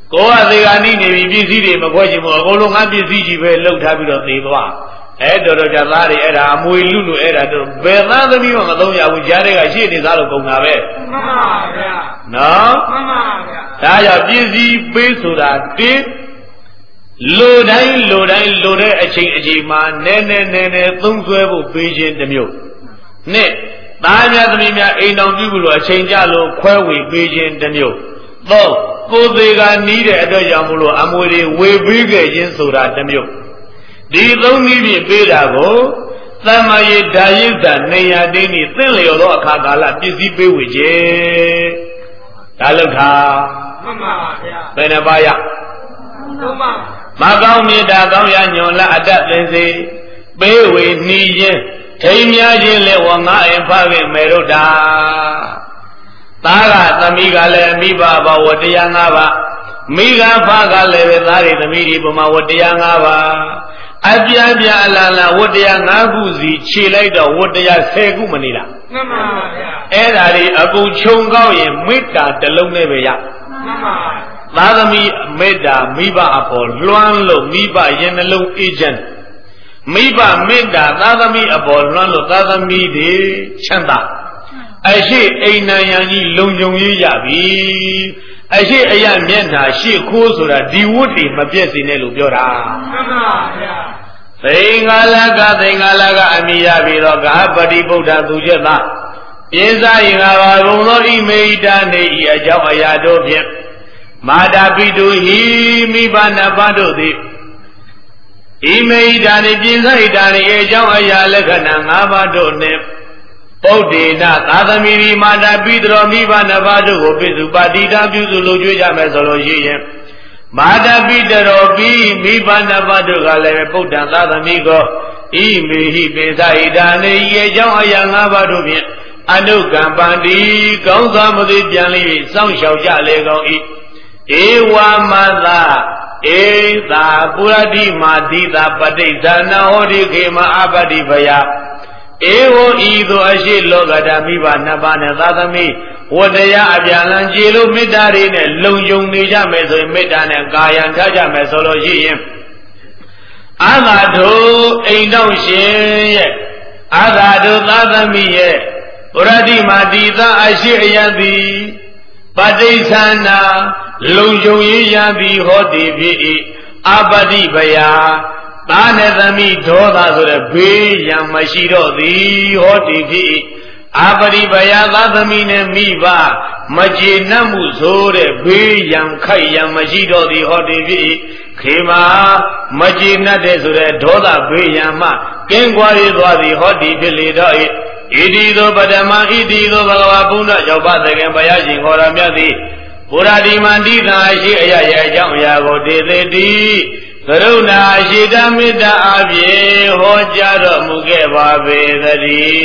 ကိုကသေကနေနေပြီပစ္စည်းတွေမခွဲချင်ဘူးအကုန်လုံးငါပစ္စည်းကြီးပဲလှုပ်ထားပြီးတော့သေသွားတော်တော်ကြသားတွေအဲ့ဒါအမွေလူလို့အဲ့ဒါတော့ဘယ်သားသမီးမှမသုံးရဘူးကြားတဲ့ကရှေ့နေသားလို့ကုန်တာပဲမှန်ပါဗျာနော်မှန်ပါဗျာဒါကြောင့်ပစ္စည်းပေးဆိုတာတင်းလိုတိုင်းလိုတဲ့အချိန်မှာနဲသုံးဆွဲဖို့ပေးခြင်းတစ်မျိုးနဲ့သားများသမီးများအိမ်တော်ပြုလို့အချိန်ကြလို့ခွဲဝေပေးခြင်းတစ်မျိုးသုံးကိုယ်သေးကနီးတဲ့အတွက်ကြောင့်မလို့အမွေတွေဝေပေးခဲ့ခြင်းဆိုတာတစ်မျိုးဒီသုံးနည်းဖြင့်ပေးတာကိုသမ္မာယေဓာယိတနေရတိနိသင်လျော်သောအခါကာလပစ္စည်းပေးဝေခြင်းဒါလောက်တာမှန်ပါဗျာဘယ်နှပါရသုံးပါမကောင်းမြတ်တာကောင်းရညွန်လာအတတ်သင်စေပေးဝေနှီးခြင်းထိမ်းများခြင်းလဲဝငါအင်ဖခင်မေရုဒ္ဓသားကသမီးကလည်းမိဘဘဝတရား၅ပါးမိကဖကလည်းပဲသားတွေသမီးတွေပမာဝတရား၅ပါးအပြားပြားအလားလားဝတရား၅ခုစီခြေလိုက်တော့ဝတရား10ခုမနေလားမှန်ပါဗျာအဲ့ဒါတွေအကုန်ခြုံကောက်ရင်မေတ္တာတစ်လုံးနဲ့ပဲရမှန်ပါသားသမီးမေတ္တာမိဘအပေါ်လွှမ်းလို့မိဘရင်နှလုံးအေးချမ်းမိဘမေတ္တာသားသမီးအပေါ်လွှမ်းလို့သားသမီးတွေချမ်းသာအရှိအိမ်နံရံကြီးလုံခြုံရေးရပြီအရှိအယမျက်နှာရှေ့ခိုးဆိုတာဒီဝတ်တွေမပြည့်စည်နဲ့လို့ပြောတာမှန်ပါဗျာသင်္ဃာလကအမိရပြီတော့ဂါပတိဗုဒ္ဓသူချက်သားပိစယင်္ဂါဘာဘုံသောဣမေဟိတာနေဤအကြောင်းအရာတို့ဖြင့်မာတာပိတုဟိမိဘနဘတို့သည်ဣမေဟိတာနေပိစဟိတာနေအကြောင်းအရာလက္ခဏာ၅ပါးတို့နှင့်ပုဒ္ဒေနသာသမီရိမာတာပိတရောမိဘနဘတို့ကိုပိစုပါတိတာပြုစုလို့ကြွေးကြမယ်ဆိုလို့ရှိရင်မာတာပိတရောပိမိဘနဘတို့ကလည်းပုဒ္ဒံသာသမီကိုဣမေဟိပိစဟိတာနေဤအကြောင်းအရာ၅ပါးတို့ဖြင့်အနုကံပန္တိကောင်းစွာမသိပြန်လျ၍စောင့်ရှောက်ကြလေကုန်၏ဧဝမသာဧသာပုရတိမာတိသာပဋိဌာနဟောတိခေမအပတိဗယဧဝံဤသို့အရှိလောကဓာမိဘနှစ်ပါးနဲ့သာသမီဝတ္တရားအပြန်လန်းကြည်လို့မေတ္တာတွေနဲ့လုံယုံနေကြမယ်ဆိုရင်မေတ္တာနဲ့ကာယံထားကြမယ်ဆိုလို့ရှိရင်အာသာတို့အိမ်တော်ရှင်ရဲ့အာသာတို့သာသမီရဲ့ပုရတိမာတိသာအရှိအယသည်ပဋိသန္နာလုံယုံရေးရသည်ဟောတိဖြစ်၏အပတိဗယသားနဲ့သမီးဒေါသဆိုတဲ့ဘေးရန်မရှိတော့သည်ဟောတိဖြစ်၏အပတိဗယသာသမီးနဲ့မိဘမကျေနပ်မှုဆိုတဲ့ဘေးရန်ခိုက်ရန်မရှိတော့သည်ဟောတိဖြစ်၏ခေမာမကျေနပ်တဲ့ဆိုတဲ့ဒေါသဘေးရန်မှကင်းကွာရသွားသည်ဟောတိဖြစ်လေတော့၏ဣတိသောပဒမဣတိသောဘဂဝါဘုန်းတော်ရောက်ပါသခင်ဘုရားရှင်ဟောတော်မြတ်သည်ဘုရားဒီမန္တိသာရှိအရာရဲ့အကြောင်းအရာကိုတည်သေးသည်ကရုဏာရှိတမေတ္တာအပြင်ဟောကြားတော်မူခဲ့ပါပေသတ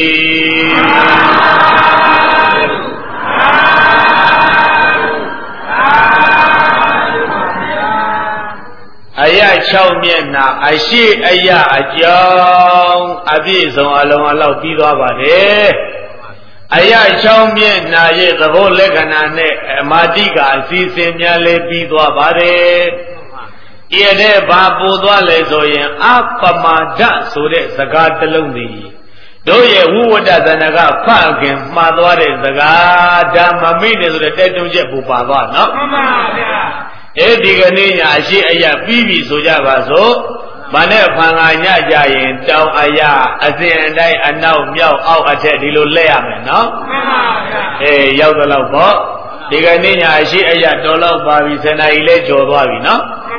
ည်းအရာ6မျက်နှာအရှိအရာအကြောင်းအပြည့်စုံအလုံးအလောက်ပြီးသွားပါတယ်အရာ6မျက်နှာရဲ့သဘောလက္ခဏာနဲ့မာတိကအစီအစဉ်များလည်းပြီးသွားပါတယ်ဤတဲ့ဘာပို့သွားလဲဆိုရင်အပမာဒဆိုတဲ့စကားတစ်လုံးသည်တို့ရဲ့ဝိဝတ္တသနကဖခင်မှားသွားတဲ့စကားဓမ္မမိတယ်ဆိုတဲ့တက်တုံးချက်ပူပါသွားနော်မှန်ပါဗျာဒီကနေ့ညအရှိအရာပြီးပြီဆိုကြပါစို့မနဲ့ဖန်ကညကြရင်တောင်အရာအစဉ်အတိုင်းအနောက်မြောက်အောက်အထက်ဒီလိုလဲရမယ်နော်မှန်ပါဗျာရောက်တော့ပေါ့ဒီကနေ့ညအရှိအရာတော်တော့ပါပြီ10 နာရီလဲကျော်သွားပြီနော်မှ